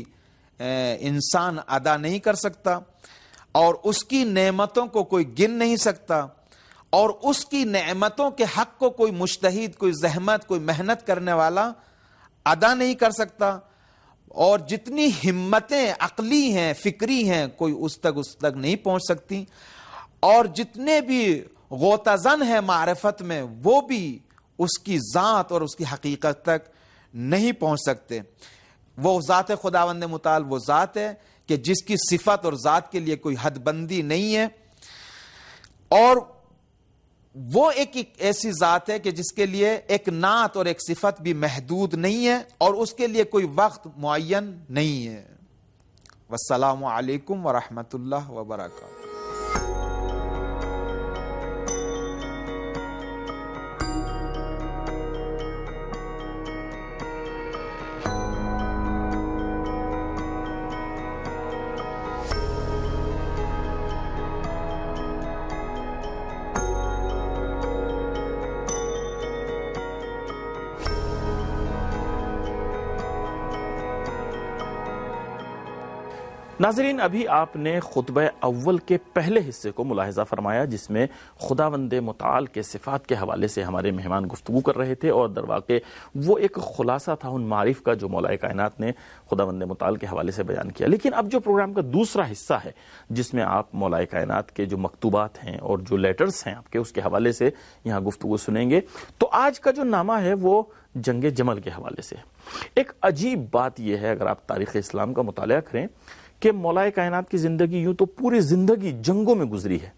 انسان ادا نہیں کر سکتا، اور اس کی نعمتوں کو کوئی گن نہیں سکتا، اور اس کی نعمتوں کے حق کو کوئی مجتہد، کوئی زحمت، کوئی محنت کرنے والا ادا نہیں کر سکتا، اور جتنی ہمتیں عقلی ہیں، فکری ہیں، کوئی اس تک اس تک نہیں پہنچ سکتی، اور جتنے بھی غوطہ زن ہیں معرفت میں وہ بھی اس کی ذات اور اس کی حقیقت تک نہیں پہنچ سکتے۔ وہ ذات خداوند متعال وہ ذات ہے کہ جس کی صفت اور ذات کے لیے کوئی حد بندی نہیں ہے، اور وہ ایک ایسی ذات ہے کہ جس کے لیے ایک نعت اور ایک صفت بھی محدود نہیں ہے، اور اس کے لیے کوئی وقت معین نہیں ہے۔ والسلام علیکم ورحمۃ اللہ وبرکاتہ۔ ناظرین، ابھی آپ نے خطبہ اول کے پہلے حصے کو ملاحظہ فرمایا جس میں خداوند متعال کے صفات کے حوالے سے ہمارے مہمان گفتگو کر رہے تھے، اور در واقع وہ ایک خلاصہ تھا ان معارف کا جو مولا کائنات نے خداوند متعال کے حوالے سے بیان کیا۔ لیکن اب جو پروگرام کا دوسرا حصہ ہے جس میں آپ مولا کائنات کے جو مکتوبات ہیں اور جو لیٹرز ہیں آپ کے اس کے حوالے سے یہاں گفتگو سنیں گے، تو آج کا جو نامہ ہے وہ جنگ جمل کے حوالے سے۔ ایک عجیب بات یہ ہے اگر آپ تاریخ اسلام کا مطالعہ کریں کہ مولا کائنات کی زندگی یوں تو پوری زندگی جنگوں میں گزری ہے۔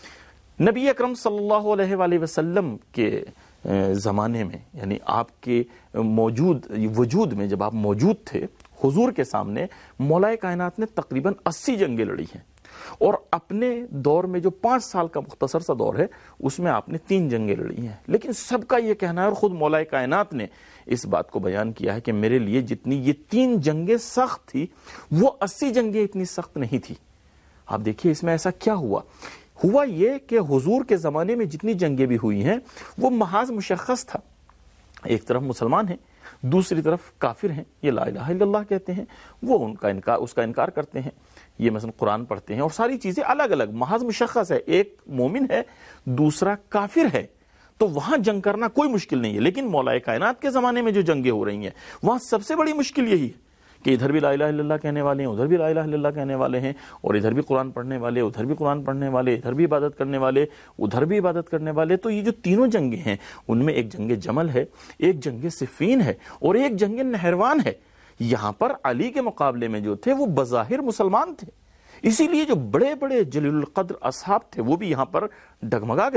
نبی اکرم صلی اللہ علیہ وآلہ وسلم کے زمانے میں، یعنی آپ کے موجود وجود میں جب آپ موجود تھے، حضور کے سامنے مولا کائنات نے تقریباً اسی جنگیں لڑی ہیں، اور اپنے دور میں جو پانچ سال کا مختصر سا دور ہے اس میں آپ نے تین جنگیں لڑی ہیں۔ لیکن سب کا یہ کہنا ہے، اور خود مولا کائنات نے اس بات کو بیان کیا ہے کہ میرے لیے جتنی یہ تین جنگیں سخت تھی وہ اسی جنگیں اتنی سخت نہیں تھی۔ آپ دیکھیے اس میں ایسا کیا ہوا ہوا یہ کہ حضور کے زمانے میں جتنی جنگیں بھی ہوئی ہیں وہ محاذ مشخص تھا، ایک طرف مسلمان ہیں، دوسری طرف کافر ہیں، یہ لا الہ الا اللہ کہتے ہیں، وہ ان کا انکار اس کا انکار کرتے ہیں، یہ مثلا قرآن پڑھتے ہیں، اور ساری چیزیں الگ الگ محاذ مشخص ہے، ایک مومن ہے دوسرا کافر ہے، تو وہاں جنگ کرنا کوئی مشکل نہیں ہے۔ لیکن مولا کائنات کے زمانے میں جو جنگیں ہو رہی ہیں وہاں سب سے بڑی مشکل یہی ہے کہ ادھر بھی لا الہ الا اللہ کہنے والے ہیں، ادھر بھی لا الہ الا اللہ کہنے والے ہیں، اور ادھر بھی قرآن پڑھنے والے، ادھر بھی قرآن پڑھنے والے، ادھر بھی عبادت کرنے والے، ادھر بھی عبادت کرنے والے۔ تو یہ جو تینوں جنگیں ہیں ان میں ایک جنگ جمل ہے، ایک جنگ صفین ہے، اور ایک جنگ نہروان ہے۔ یہاں پر علی کے مقابلے میں جو تھے وہ بظاہر مسلمان تھے، اسی لیے جو بڑے بڑے جلیل القدر اصحاب تھے وہ بھی یہاں پر ڈگمگا گئے،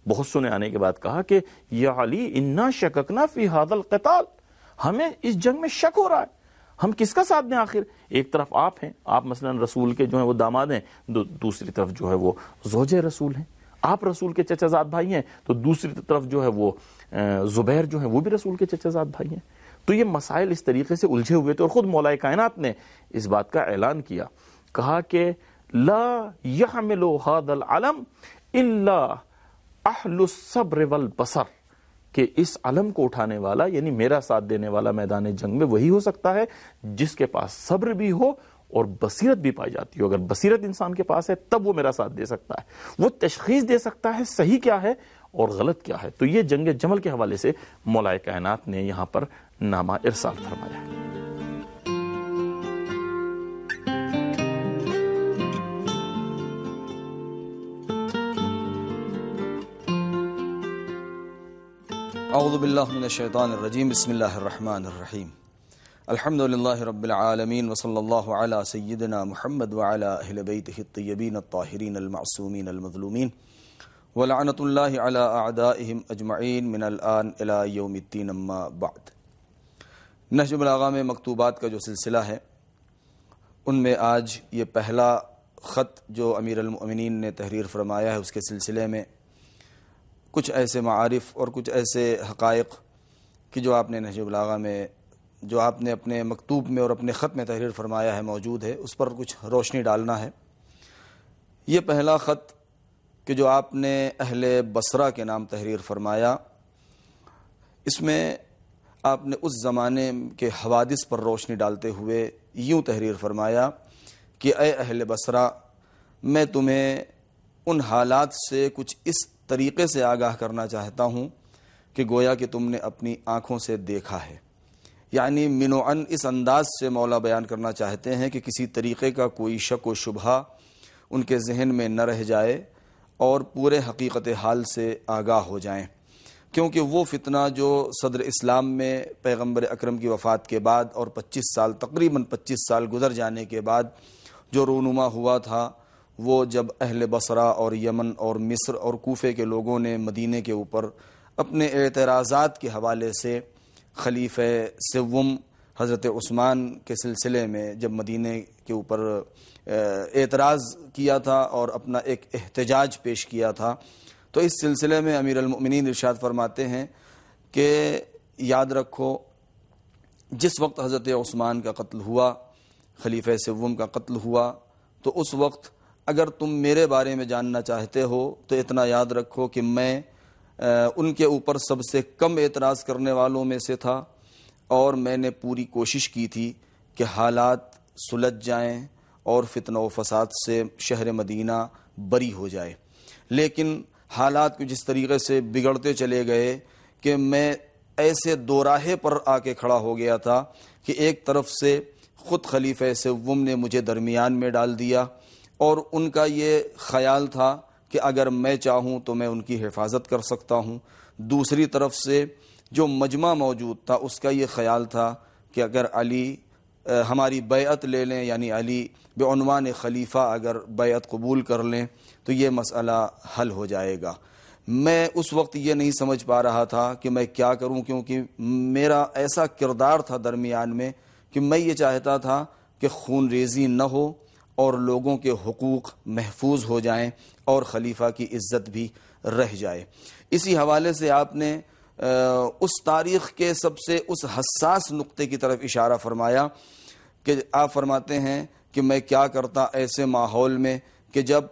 بہت سنے آنے کے بعد کہا کہ یا علی انا شککنا فی ھذا القتال، ہمیں اس جنگ میں شک ہو رہا ہے، ہم کس کا ساتھ دیں؟ آخر ایک طرف آپ ہیں، آپ مثلا رسول کے جو ہیں وہ داماد ہیں، دوسری طرف جو ہے وہ زوج رسول ہیں، آپ رسول کے چچا زاد بھائی ہیں، تو دوسری طرف جو ہے وہ زبیر جو ہیں وہ بھی رسول کے چچا زاد بھائی ہیں۔ تو یہ مسائل اس طریقے سے الجھے ہوئے تھے، اور خود مولا کائنات نے اس بات کا اعلان کیا، کہا کہ لا يحمل هذا العلم الا اہل الصبر والبصر، کہ اس علم کو اٹھانے والا یعنی میرا ساتھ دینے والا میدان جنگ میں وہی ہو سکتا ہے جس کے پاس صبر بھی ہو اور بصیرت بھی پائی جاتی ہو۔ اگر بصیرت انسان کے پاس ہے تب وہ میرا ساتھ دے سکتا ہے، وہ تشخیص دے سکتا ہے صحیح کیا ہے اور غلط کیا ہے۔ تو یہ جنگ جمل کے حوالے سے مولا کائنات نے یہاں پر نامہ ارسال فرمایا۔ اعوذ باللہ من الشیطان الرجیم، بسم اللہ الرحمن الرحیم، الحمد للہ رب العالمین، وصلی اللہ علی سیدنا محمد وعلی اہل بیتہ الطیبین الطاہرین المعصومین المظلومین، ولعنۃ اللہ علی اعدائہم اجمعین من الآن الی یوم الدین، اما بعد۔ نہج البلاغہ میں مکتوبات کا جو سلسلہ ہے ان میں آج یہ پہلا خط جو امیر المؤمنین نے تحریر فرمایا ہے اس کے سلسلے میں کچھ ایسے معارف اور کچھ ایسے حقائق کہ جو آپ نے نہج البلاغہ میں جو آپ نے اپنے مکتوب میں اور اپنے خط میں تحریر فرمایا ہے موجود ہے، اس پر کچھ روشنی ڈالنا ہے۔ یہ پہلا خط کہ جو آپ نے اہل بصرہ کے نام تحریر فرمایا، اس میں آپ نے اس زمانے کے حوادث پر روشنی ڈالتے ہوئے یوں تحریر فرمایا کہ اے اہل بصرہ، میں تمہیں ان حالات سے کچھ اس طریقے سے آگاہ کرنا چاہتا ہوں کہ گویا کہ تم نے اپنی آنکھوں سے دیکھا ہے۔ یعنی منوعاً اس انداز سے مولا بیان کرنا چاہتے ہیں کہ کسی طریقے کا کوئی شک و شبہہ ان کے ذہن میں نہ رہ جائے اور پورے حقیقت حال سے آگاہ ہو جائیں، کیونکہ وہ فتنہ جو صدر اسلام میں پیغمبر اکرم کی وفات کے بعد اور پچیس سال تقریباً پچیس سال گزر جانے کے بعد جو رونما ہوا تھا، وہ جب اہل بصرہ اور یمن اور مصر اور کوفے کے لوگوں نے مدینے کے اوپر اپنے اعتراضات کے حوالے سے خلیفہ سوم حضرت عثمان کے سلسلے میں جب مدینے کے اوپر اعتراض کیا تھا اور اپنا ایک احتجاج پیش کیا تھا، تو اس سلسلے میں امیر المؤمنین ارشاد فرماتے ہیں کہ یاد رکھو جس وقت حضرت عثمان کا قتل ہوا، خلیفہ سوم کا قتل ہوا، تو اس وقت اگر تم میرے بارے میں جاننا چاہتے ہو تو اتنا یاد رکھو کہ میں ان کے اوپر سب سے کم اعتراض کرنے والوں میں سے تھا، اور میں نے پوری کوشش کی تھی کہ حالات سلجھ جائیں اور فتنہ و فساد سے شہر مدینہ بری ہو جائے، لیکن حالات کو جس طریقے سے بگڑتے چلے گئے کہ میں ایسے دو راہے پر آ کے کھڑا ہو گیا تھا کہ ایک طرف سے خود خلیفہ سوم نے مجھے درمیان میں ڈال دیا، اور ان کا یہ خیال تھا کہ اگر میں چاہوں تو میں ان کی حفاظت کر سکتا ہوں، دوسری طرف سے جو مجمع موجود تھا اس کا یہ خیال تھا کہ اگر علی ہماری بیعت لے لیں، یعنی علی بعنوان خلیفہ اگر بیعت قبول کر لیں تو یہ مسئلہ حل ہو جائے گا۔ میں اس وقت یہ نہیں سمجھ پا رہا تھا کہ میں کیا کروں، کیونکہ میرا ایسا کردار تھا درمیان میں کہ میں یہ چاہتا تھا کہ خون ریزی نہ ہو اور لوگوں کے حقوق محفوظ ہو جائیں اور خلیفہ کی عزت بھی رہ جائے۔ اسی حوالے سے آپ نے اس تاریخ کے سب سے اس حساس نقطے کی طرف اشارہ فرمایا کہ آپ فرماتے ہیں کہ میں کیا کرتا ایسے ماحول میں کہ جب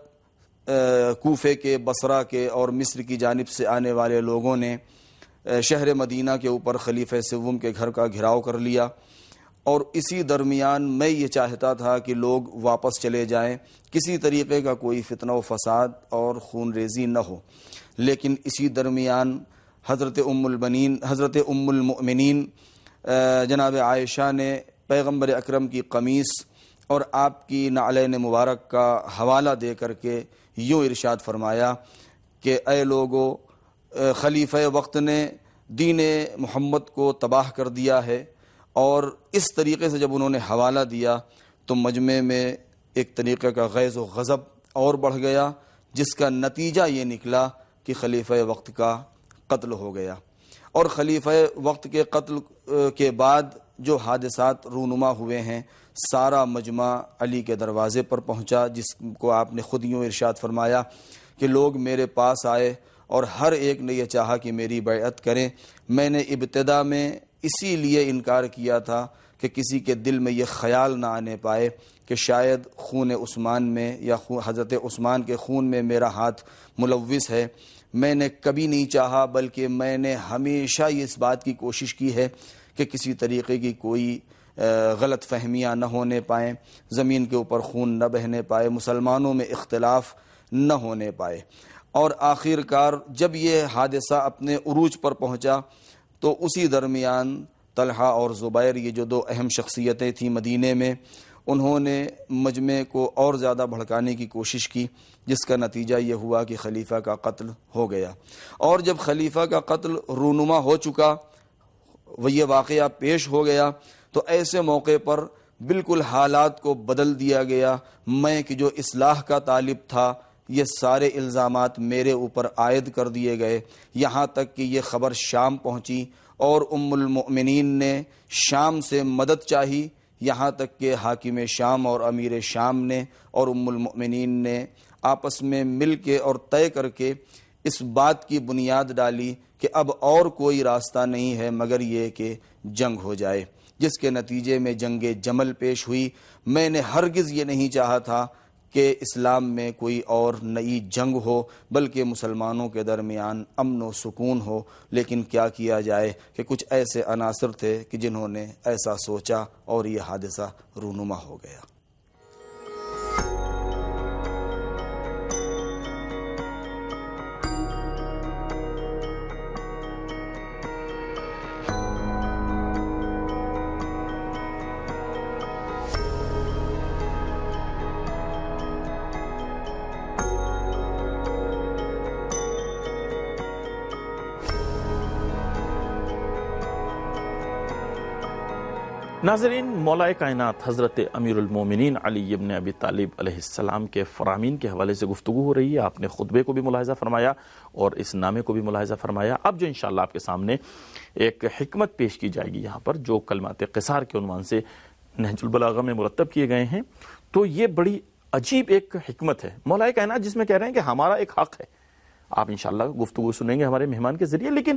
کوفے کے، بصرہ کے اور مصر کی جانب سے آنے والے لوگوں نے شہر مدینہ کے اوپر خلیفہ سوم کے گھر کا گھراؤ کر لیا، اور اسی درمیان میں یہ چاہتا تھا کہ لوگ واپس چلے جائیں، کسی طریقے کا کوئی فتنہ و فساد اور خون ریزی نہ ہو، لیکن اسی درمیان حضرت ام البنین حضرت ام المؤمنین جناب عائشہ نے پیغمبر اکرم کی قمیص اور آپ کی نعلین مبارک کا حوالہ دے کر کے یوں ارشاد فرمایا کہ اے لوگو، خلیفہ وقت نے دین محمد کو تباہ کر دیا ہے، اور اس طریقے سے جب انہوں نے حوالہ دیا تو مجمع میں ایک طریقے کا غیظ و غضب اور بڑھ گیا، جس کا نتیجہ یہ نکلا کہ کہ خلیفہ وقت کا قتل ہو گیا، اور خلیفہ وقت کے قتل کے بعد جو حادثات رونما ہوئے ہیں، سارا مجمع علی کے دروازے پر پہنچا، جس کو آپ نے خود یوں ارشاد فرمایا کہ لوگ میرے پاس آئے اور ہر ایک نے یہ چاہا کہ میری بیعت کریں۔ میں نے ابتدا میں اسی لیے انکار کیا تھا کہ کسی کے دل میں یہ خیال نہ آنے پائے کہ شاید خون عثمان میں یا حضرت عثمان کے خون میں میرا ہاتھ ملوث ہے۔ میں نے کبھی نہیں چاہا، بلکہ میں نے ہمیشہ اس بات کی کوشش کی ہے کہ کسی طریقے کی کوئی غلط فہمیاں نہ ہونے پائیں، زمین کے اوپر خون نہ بہنے پائے، مسلمانوں میں اختلاف نہ ہونے پائے۔ اور آخر کار جب یہ حادثہ اپنے عروج پر پہنچا تو اسی درمیان طلحہ اور زبیر، یہ جو دو اہم شخصیتیں تھیں مدینے میں، انہوں نے مجمع کو اور زیادہ بھڑکانے کی کوشش کی، جس کا نتیجہ یہ ہوا کہ خلیفہ کا قتل ہو گیا۔ اور جب خلیفہ کا قتل رونما ہو چکا، وہ یہ واقعہ پیش ہو گیا، تو ایسے موقع پر بالکل حالات کو بدل دیا گیا۔ میں کہ جو اصلاح کا طالب تھا، یہ سارے الزامات میرے اوپر عائد کر دیے گئے، یہاں تک کہ یہ خبر شام پہنچی اور ام المؤمنین نے شام سے مدد چاہی، یہاں تک کہ حاکم شام اور امیر شام نے اور ام المؤمنین نے آپس میں مل کے اور طے کر کے اس بات کی بنیاد ڈالی کہ اب اور کوئی راستہ نہیں ہے مگر یہ کہ جنگ ہو جائے، جس کے نتیجے میں جنگ جمل پیش ہوئی۔ میں نے ہرگز یہ نہیں چاہا تھا کہ اسلام میں کوئی اور نئی جنگ ہو، بلکہ مسلمانوں کے درمیان امن و سکون ہو، لیکن کیا کیا جائے کہ کچھ ایسے عناصر تھے کہ جنہوں نے ایسا سوچا اور یہ حادثہ رونما ہو گیا۔ ناظرین، مولا کائنات حضرت امیر المومنین علی ابن ابی طالب علیہ السلام کے فرامین کے حوالے سے گفتگو ہو رہی ہے۔ آپ نے خطبے کو بھی ملاحظہ فرمایا اور اس نامے کو بھی ملاحظہ فرمایا۔ اب جو انشاءاللہ آپ کے سامنے ایک حکمت پیش کی جائے گی یہاں پر، جو کلمات قصار کے عنوان سے نہج البلاغہ میں مرتب کیے گئے ہیں، تو یہ بڑی عجیب ایک حکمت ہے مولا کائنات، جس میں کہہ رہے ہیں کہ ہمارا ایک حق ہے۔ آپ انشاءاللہ گفتگو سنیں گے ہمارے مہمان کے ذریعے، لیکن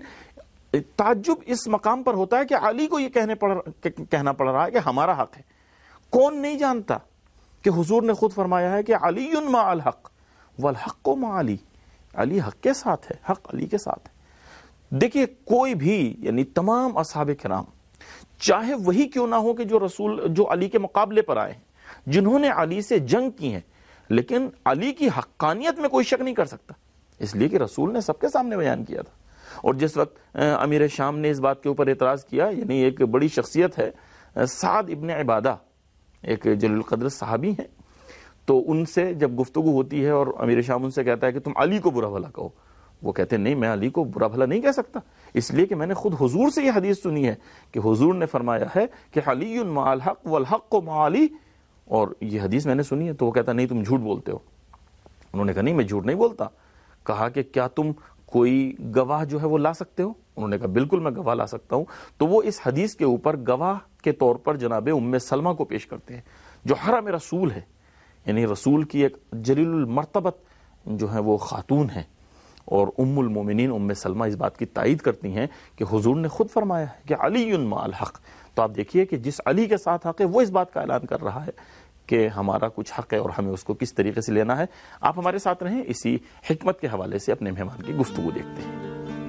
تعجب اس مقام پر ہوتا ہے کہ علی کو یہ کہنے پڑ کہنا پڑ رہا ہے کہ ہمارا حق ہے۔ کون نہیں جانتا کہ حضور نے خود فرمایا ہے کہ علی مع الحق والحق مع علی، علی حق کے ساتھ ہے، حق علی کے ساتھ ہے۔ دیکھیے، کوئی بھی یعنی تمام اصحاب کرام، چاہے وہی کیوں نہ ہو کہ جو رسول جو علی کے مقابلے پر آئے ہیں، جنہوں نے علی سے جنگ کی ہے، لیکن علی کی حقانیت میں کوئی شک نہیں کر سکتا، اس لیے کہ رسول نے سب کے سامنے بیان کیا تھا۔ اور جس وقت امیر شام نے اس بات کے اوپر اعتراض کیا، یعنی ایک بڑی شخصیت ہے سعد ابن عبادہ، ایک جلیل القدر صحابی ہیں، تو ان سے جب گفتگو ہوتی ہے اور امیر شام ان سے کہتا ہے کہ تم علی کو برا بھلا کہو، وہ کہتے ہیں نہیں، میں علی کو برا بھلا نہیں کہہ سکتا، اس لیے کہ میں نے خود حضور سے یہ حدیث سنی ہے کہ حضور نے فرمایا ہے کہ علی مع الحق والحق مع علی، اور یہ حدیث میں نے سنی ہے۔ تو وہ کہتا نہیں، تم جھوٹ بولتے ہو۔ انہوں نے کہا نہیں، میں جھوٹ نہیں بولتا۔ کہا کہ کیا تم کوئی گواہ جو ہے وہ لا سکتے ہو؟ انہوں نے کہا بالکل میں گواہ لا سکتا ہوں۔ تو وہ اس حدیث کے اوپر گواہ کے طور پر جناب ام سلمہ کو پیش کرتے ہیں، جو حرم رسول ہے، یعنی رسول کی ایک جلیل المرتبت جو ہے وہ خاتون ہے، اور ام المومنین ام سلمہ اس بات کی تائید کرتی ہیں کہ حضور نے خود فرمایا ہے کہ علی مع الحق۔ تو آپ دیکھیے کہ جس علی کے ساتھ حق ہے، وہ اس بات کا اعلان کر رہا ہے کہ ہمارا کچھ حق ہے اور ہمیں اس کو کس طریقے سے لینا ہے۔ آپ ہمارے ساتھ رہیں، اسی حکمت کے حوالے سے اپنے مہمان کی گفتگو دیکھتے ہیں۔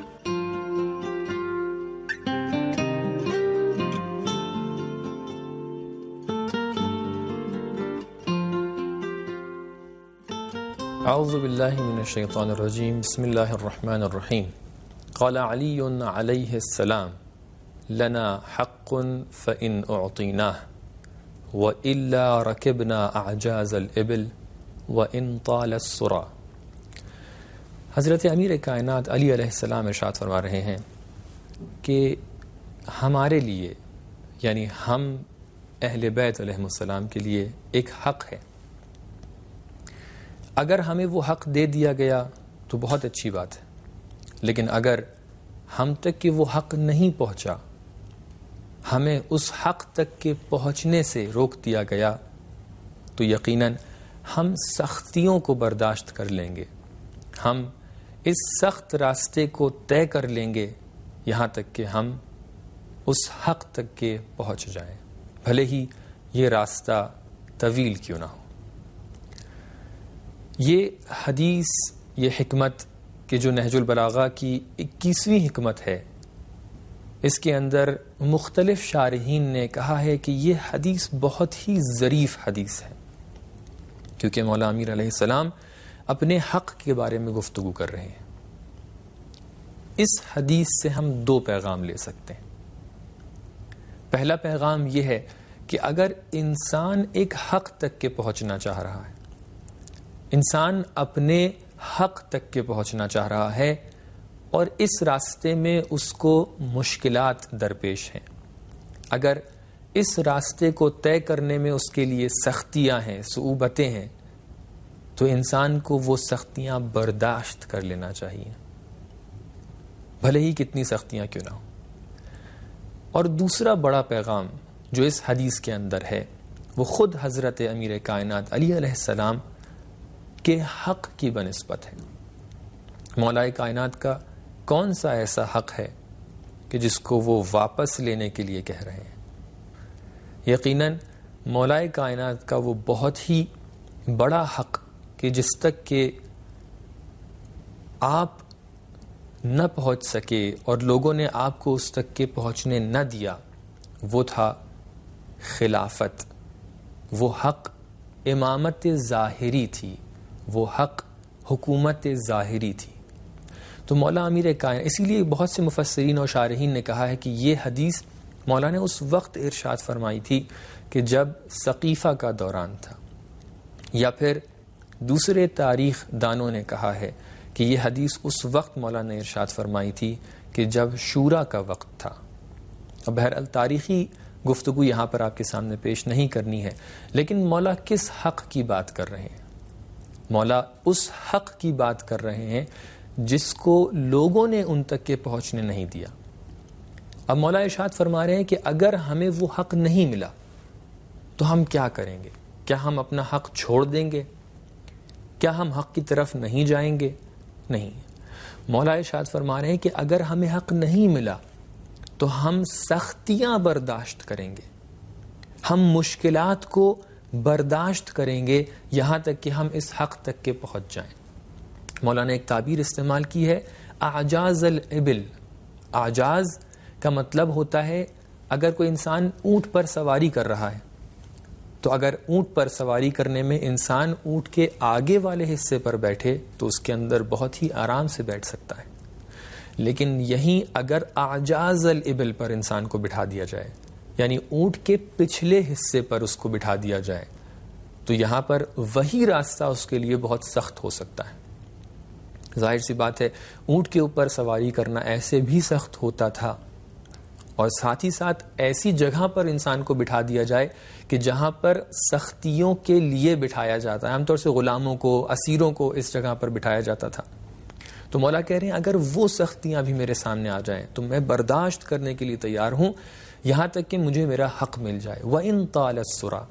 اعوذ باللہ من الشیطان الرجیم، بسم اللہ الرحمن الرحیم۔ قال علی علیہ السلام لنا حق فإن اعطیناہ وَإِلَّا رَكِبْنَا أَعْجَازَ الْإِبِلِ وَإِن طَالَ السُّرَى۔ حضرت امیر کائنات علی علیہ السلام ارشاد فرما رہے ہیں کہ ہمارے لیے، یعنی ہم اہل بیت علیہ السلام کے لیے ایک حق ہے، اگر ہمیں وہ حق دے دیا گیا تو بہت اچھی بات ہے، لیکن اگر ہم تک کہ وہ حق نہیں پہنچا، ہمیں اس حق تک کے پہنچنے سے روک دیا گیا، تو یقیناً ہم سختیوں کو برداشت کر لیں گے، ہم اس سخت راستے کو طے کر لیں گے یہاں تک کہ ہم اس حق تک کے پہنچ جائیں، بھلے ہی یہ راستہ طویل کیوں نہ ہو۔ یہ حدیث، یہ حکمت کہ جو نہج البلاغہ کی اکیسویں حکمت ہے، اس کے اندر مختلف شارحین نے کہا ہے کہ یہ حدیث بہت ہی ظریف حدیث ہے، کیونکہ مولا امیر علیہ السلام اپنے حق کے بارے میں گفتگو کر رہے ہیں۔ اس حدیث سے ہم دو پیغام لے سکتے ہیں۔ پہلا پیغام یہ ہے کہ اگر انسان ایک حق تک کے پہنچنا چاہ رہا ہے، انسان اپنے حق تک کے پہنچنا چاہ رہا ہے اور اس راستے میں اس کو مشکلات درپیش ہیں، اگر اس راستے کو طے کرنے میں اس کے لیے سختیاں ہیں، صعوبتیں ہیں، تو انسان کو وہ سختیاں برداشت کر لینا چاہیے، بھلے ہی کتنی سختیاں کیوں نہ ہوں۔ اور دوسرا بڑا پیغام جو اس حدیث کے اندر ہے، وہ خود حضرت امیر کائنات علی علیہ السلام کے حق کی بنسبت ہے۔ مولا کائنات کا کون سا ایسا حق ہے کہ جس کو وہ واپس لینے کے لیے کہہ رہے ہیں؟ یقیناً مولا کائنات کا وہ بہت ہی بڑا حق کہ جس تک کہ آپ نہ پہنچ سکے اور لوگوں نے آپ کو اس تک کے پہنچنے نہ دیا، وہ تھا خلافت۔ وہ حق امامت ظاہری تھی، وہ حق حکومت ظاہری تھی۔ تو مولا امیر کائنات، اسی لیے بہت سے مفسرین اور شارحین نے کہا ہے کہ یہ حدیث مولا نے اس وقت ارشاد فرمائی تھی کہ جب ثقیفہ کا دوران تھا، یا پھر دوسرے تاریخ دانوں نے کہا ہے کہ یہ حدیث اس وقت مولا نے ارشاد فرمائی تھی کہ جب شورا کا وقت تھا۔ اب بہرحال تاریخی گفتگو یہاں پر آپ کے سامنے پیش نہیں کرنی ہے، لیکن مولا کس حق کی بات کر رہے ہیں؟ مولا اس حق کی بات کر رہے ہیں جس کو لوگوں نے ان تک کے پہنچنے نہیں دیا۔ اب مولا ارشاد فرما رہے ہیں کہ اگر ہمیں وہ حق نہیں ملا تو ہم کیا کریں گے؟ کیا ہم اپنا حق چھوڑ دیں گے؟ کیا ہم حق کی طرف نہیں جائیں گے؟ نہیں، مولا ارشاد فرما رہے ہیں کہ اگر ہمیں حق نہیں ملا تو ہم سختیاں برداشت کریں گے، ہم مشکلات کو برداشت کریں گے یہاں تک کہ ہم اس حق تک کے پہنچ جائیں۔ مولا نے ایک تعبیر استعمال کی ہے، اعجاز الابل۔ اعجاز کا مطلب ہوتا ہے اگر کوئی انسان اونٹ پر سواری کر رہا ہے تو اگر اونٹ پر سواری کرنے میں انسان اونٹ کے آگے والے حصے پر بیٹھے تو اس کے اندر بہت ہی آرام سے بیٹھ سکتا ہے، لیکن یہیں اگر اعجاز الابل پر انسان کو بٹھا دیا جائے، یعنی اونٹ کے پچھلے حصے پر اس کو بٹھا دیا جائے، تو یہاں پر وہی راستہ اس کے لیے بہت سخت ہو سکتا ہے۔ ظاہر سی بات ہے، اونٹ کے اوپر سواری کرنا ایسے بھی سخت ہوتا تھا، اور ساتھ ہی ساتھ ایسی جگہ پر انسان کو بٹھا دیا جائے کہ جہاں پر سختیوں کے لیے بٹھایا جاتا ہے، عام طور سے غلاموں کو، اسیروں کو اس جگہ پر بٹھایا جاتا تھا۔ تو مولا کہہ رہے ہیں اگر وہ سختیاں بھی میرے سامنے آ جائیں تو میں برداشت کرنے کے لیے تیار ہوں یہاں تک کہ مجھے میرا حق مل جائے۔ وَإِن طَالَ السُّرَى،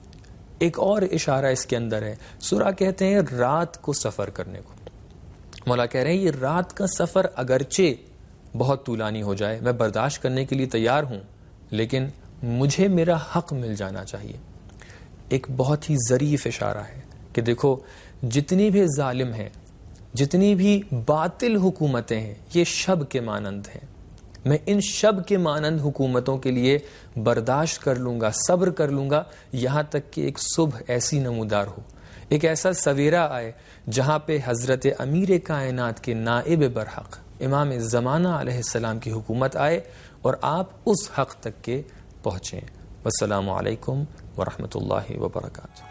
ایک اور اشارہ اس کے اندر ہے، سورہ کہتے ہیں رات کو سفر کرنے کو۔ مولا کہہ رہے ہیں یہ رات کا سفر اگرچہ بہت طولانی ہو جائے، میں برداشت کرنے کے لیے تیار ہوں، لیکن مجھے میرا حق مل جانا چاہیے۔ ایک بہت ہی ظریف اشارہ ہے کہ دیکھو جتنی بھی ظالم ہیں، جتنی بھی باطل حکومتیں ہیں، یہ شب کے مانند ہیں، میں ان شب کے مانند حکومتوں کے لیے برداشت کر لوں گا، صبر کر لوں گا، یہاں تک کہ ایک صبح ایسی نمودار ہو، ایک ایسا سویرا آئے جہاں پہ حضرت امیر کائنات کے نائب برحق امام زمانہ علیہ السلام کی حکومت آئے اور آپ اس حق تک کے پہنچیں۔ والسلام علیکم ورحمۃ اللہ وبرکاتہ۔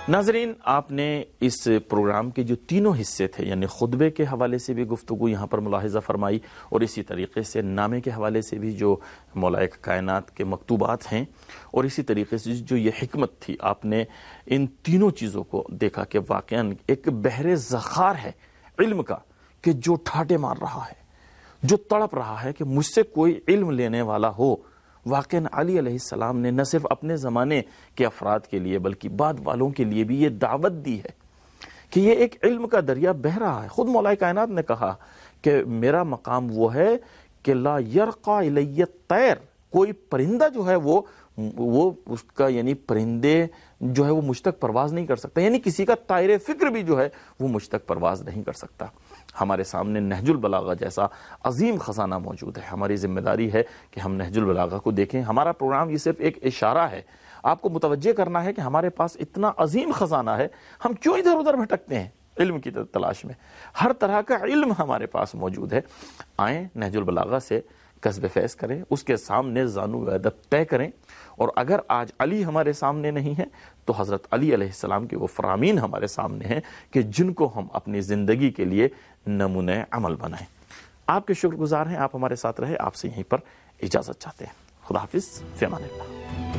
ناظرین، آپ نے اس پروگرام کے جو تینوں حصے تھے یعنی خطبے کے حوالے سے بھی گفتگو یہاں پر ملاحظہ فرمائی، اور اسی طریقے سے نامے کے حوالے سے بھی جو مولا کائنات کے مکتوبات ہیں، اور اسی طریقے سے جو یہ حکمت تھی، آپ نے ان تینوں چیزوں کو دیکھا کہ واقعاً ایک بحر ذخار ہے علم کا کہ جو ٹھاٹے مار رہا ہے، جو تڑپ رہا ہے کہ مجھ سے کوئی علم لینے والا ہو۔ واقعاً علی علیہ السلام نے نہ صرف اپنے زمانے کے افراد کے لیے بلکہ بعد والوں کے لیے بھی یہ دعوت دی ہے کہ یہ ایک علم کا دریا بہہ رہا ہے۔ خود مولا کائنات نے کہا کہ میرا مقام وہ ہے کہ لا یرقا الی الطیر، کوئی پرندہ جو ہے وہ وہ اس کا یعنی پرندے جو ہے وہ مجھ تک پرواز نہیں کر سکتا، یعنی کسی کا طائر فکر بھی جو ہے وہ مجھ تک پرواز نہیں کر سکتا۔ ہمارے سامنے نہج البلاغہ جیسا عظیم خزانہ موجود ہے، ہماری ذمہ داری ہے کہ ہم نہج البلاغہ کو دیکھیں۔ ہمارا پروگرام یہ صرف ایک اشارہ ہے، آپ کو متوجہ کرنا ہے کہ ہمارے پاس اتنا عظیم خزانہ ہے، ہم کیوں ادھر ادھر بھٹکتے ہیں علم کی تلاش میں؟ ہر طرح کا علم ہمارے پاس موجود ہے۔ آئیں نہج البلاغہ سے کسب فیض کریں، اس کے سامنے زانو ادب طے کریں، اور اگر آج علی ہمارے سامنے نہیں ہے تو حضرت علی علیہ السلام کے وہ فرامین ہمارے سامنے ہیں کہ جن کو ہم اپنی زندگی کے لیے نمونہ عمل بنائیں۔ آپ کے شکر گزار ہیں، آپ ہمارے ساتھ رہے، آپ سے یہیں پر اجازت چاہتے ہیں۔ خدا حافظ، فی امان اللہ۔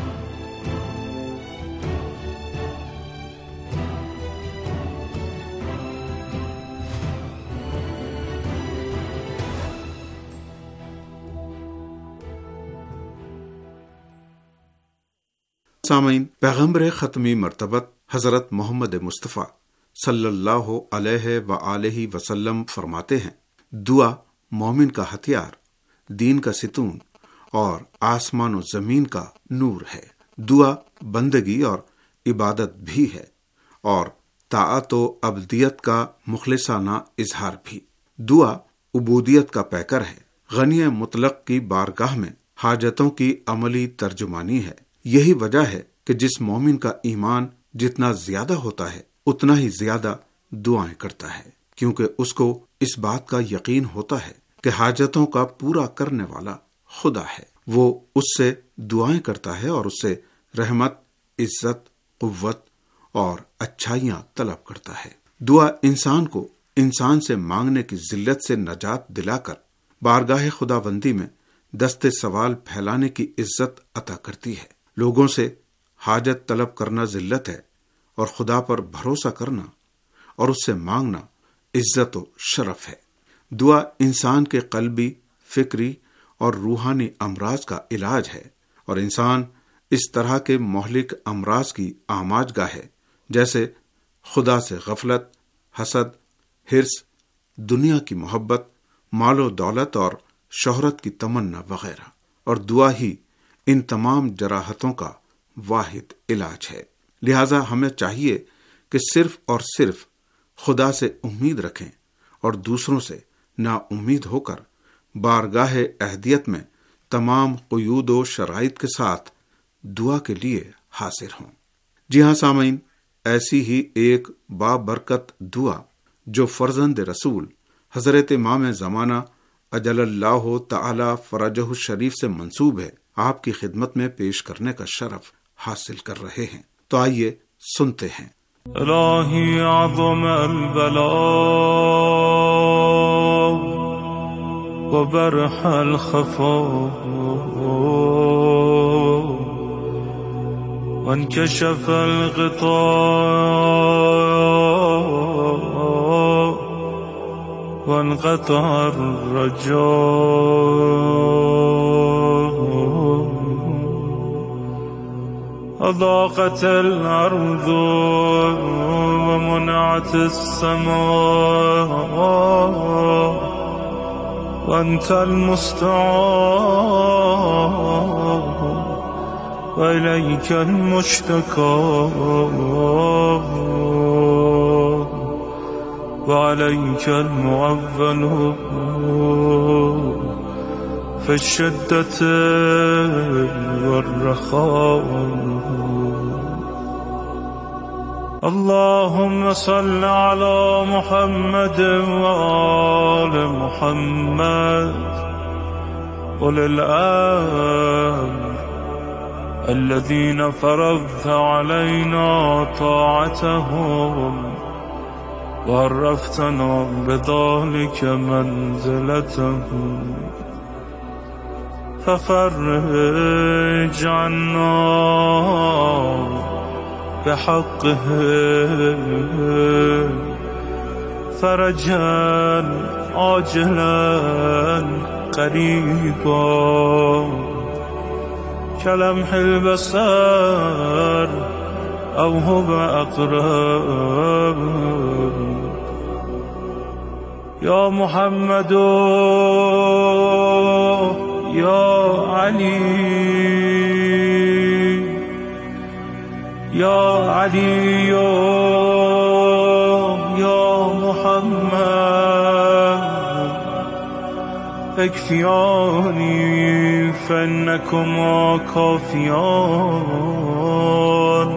سامعین، پیغمبر ختمی مرتبت حضرت محمد مصطفیٰ صلی اللہ علیہ وآلہ وسلم فرماتے ہیں، دعا مومن کا ہتھیار، دین کا ستون اور آسمان و زمین کا نور ہے۔ دعا بندگی اور عبادت بھی ہے اور طاعت و عبدیت کا مخلصانہ اظہار بھی۔ دعا عبودیت کا پیکر ہے، غنی مطلق کی بارگاہ میں حاجتوں کی عملی ترجمانی ہے۔ یہی وجہ ہے کہ جس مومن کا ایمان جتنا زیادہ ہوتا ہے اتنا ہی زیادہ دعائیں کرتا ہے، کیونکہ اس کو اس بات کا یقین ہوتا ہے کہ حاجتوں کا پورا کرنے والا خدا ہے۔ وہ اس سے دعائیں کرتا ہے اور اس سے رحمت، عزت، قوت اور اچھائیاں طلب کرتا ہے۔ دعا انسان کو انسان سے مانگنے کی ذلت سے نجات دلا کر بارگاہ خداوندی میں دست سوال پھیلانے کی عزت عطا کرتی ہے۔ لوگوں سے حاجت طلب کرنا ذلت ہے اور خدا پر بھروسہ کرنا اور اس سے مانگنا عزت و شرف ہے۔ دعا انسان کے قلبی، فکری اور روحانی امراض کا علاج ہے، اور انسان اس طرح کے مہلک امراض کی آماج گاہ ہے جیسے خدا سے غفلت، حسد، حرص، دنیا کی محبت، مال و دولت اور شہرت کی تمنا وغیرہ، اور دعا ہی ان تمام جراحتوں کا واحد علاج ہے۔ لہذا ہمیں چاہیے کہ صرف اور صرف خدا سے امید رکھیں اور دوسروں سے نا امید ہو کر بارگاہ اہدیت میں تمام قیود و شرائط کے ساتھ دعا کے لیے حاضر ہوں۔ جی ہاں سامعین، ایسی ہی ایک بابرکت دعا جو فرزند رسول حضرت امام زمانہ اجل اللہ تعالی فرجہ الشریف سے منسوب ہے، آپ کی خدمت میں پیش کرنے کا شرف حاصل کر رہے ہیں۔ تو آئیے سنتے ہیں۔ الہی عظم البلاء وبرح الخفاء وانكشف الغطاء وانقطع الرجاء أضاقت الأرض ومنعت السماء وأنت المستعان وإليك المشتكى وعليك المعول في الشدة والرخاء اللهم صل على محمد وآل محمد أولي الأمر الذين فرضت علينا طاعتهم وعرفتنا بذلك منزلتهم ففرج عنا بحقهم فرجا عاجلا قريبا كلمح البصر أو هو أقرب يا محمد يا علي يا علي يا محمد اكفياني فإنكما كافيان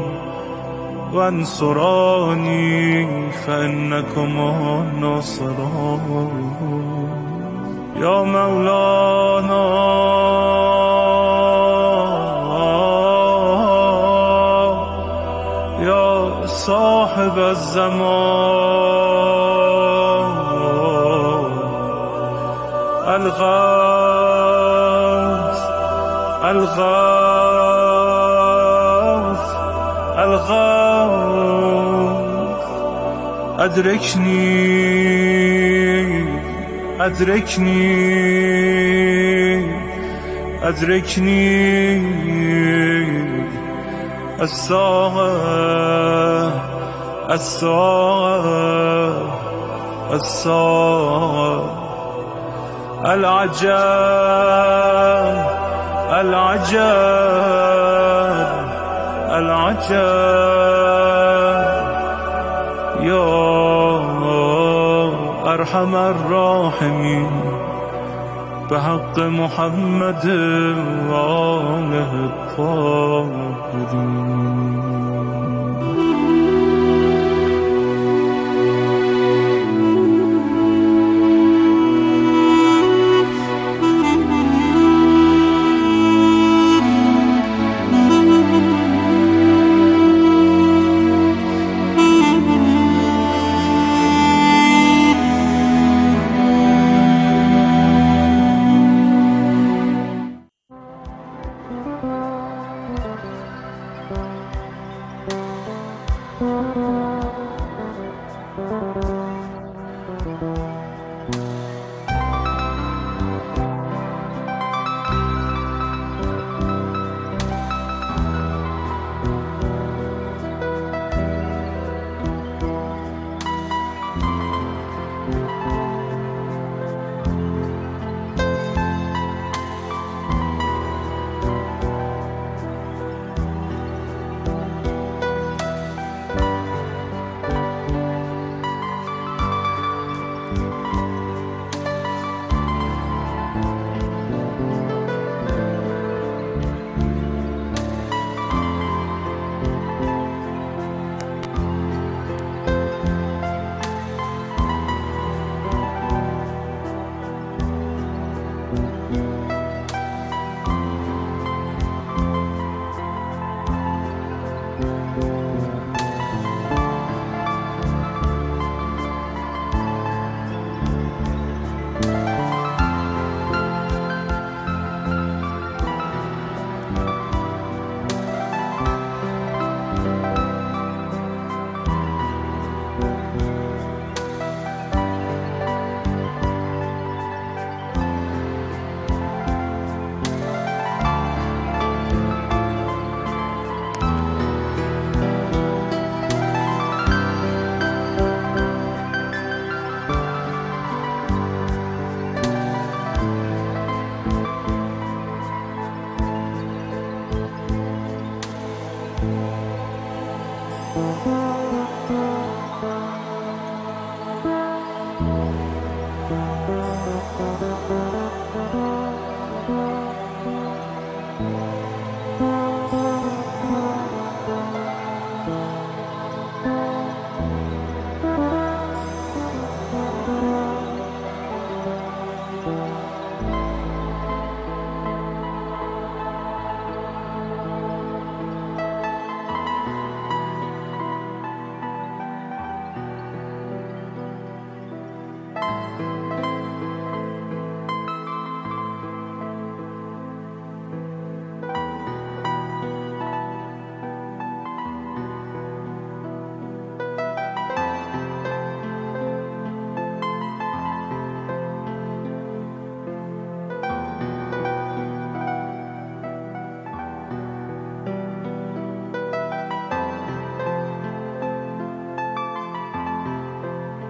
وانصراني فإنكما ناصران يا مولانا يا صاحب الزمان الغوث الغوث الغوث أدركني أدركني أدركني الساعة الساعة الساعة العجب العجب العجب يا أرحم الراحمين بحق محمد وآله الطاهرين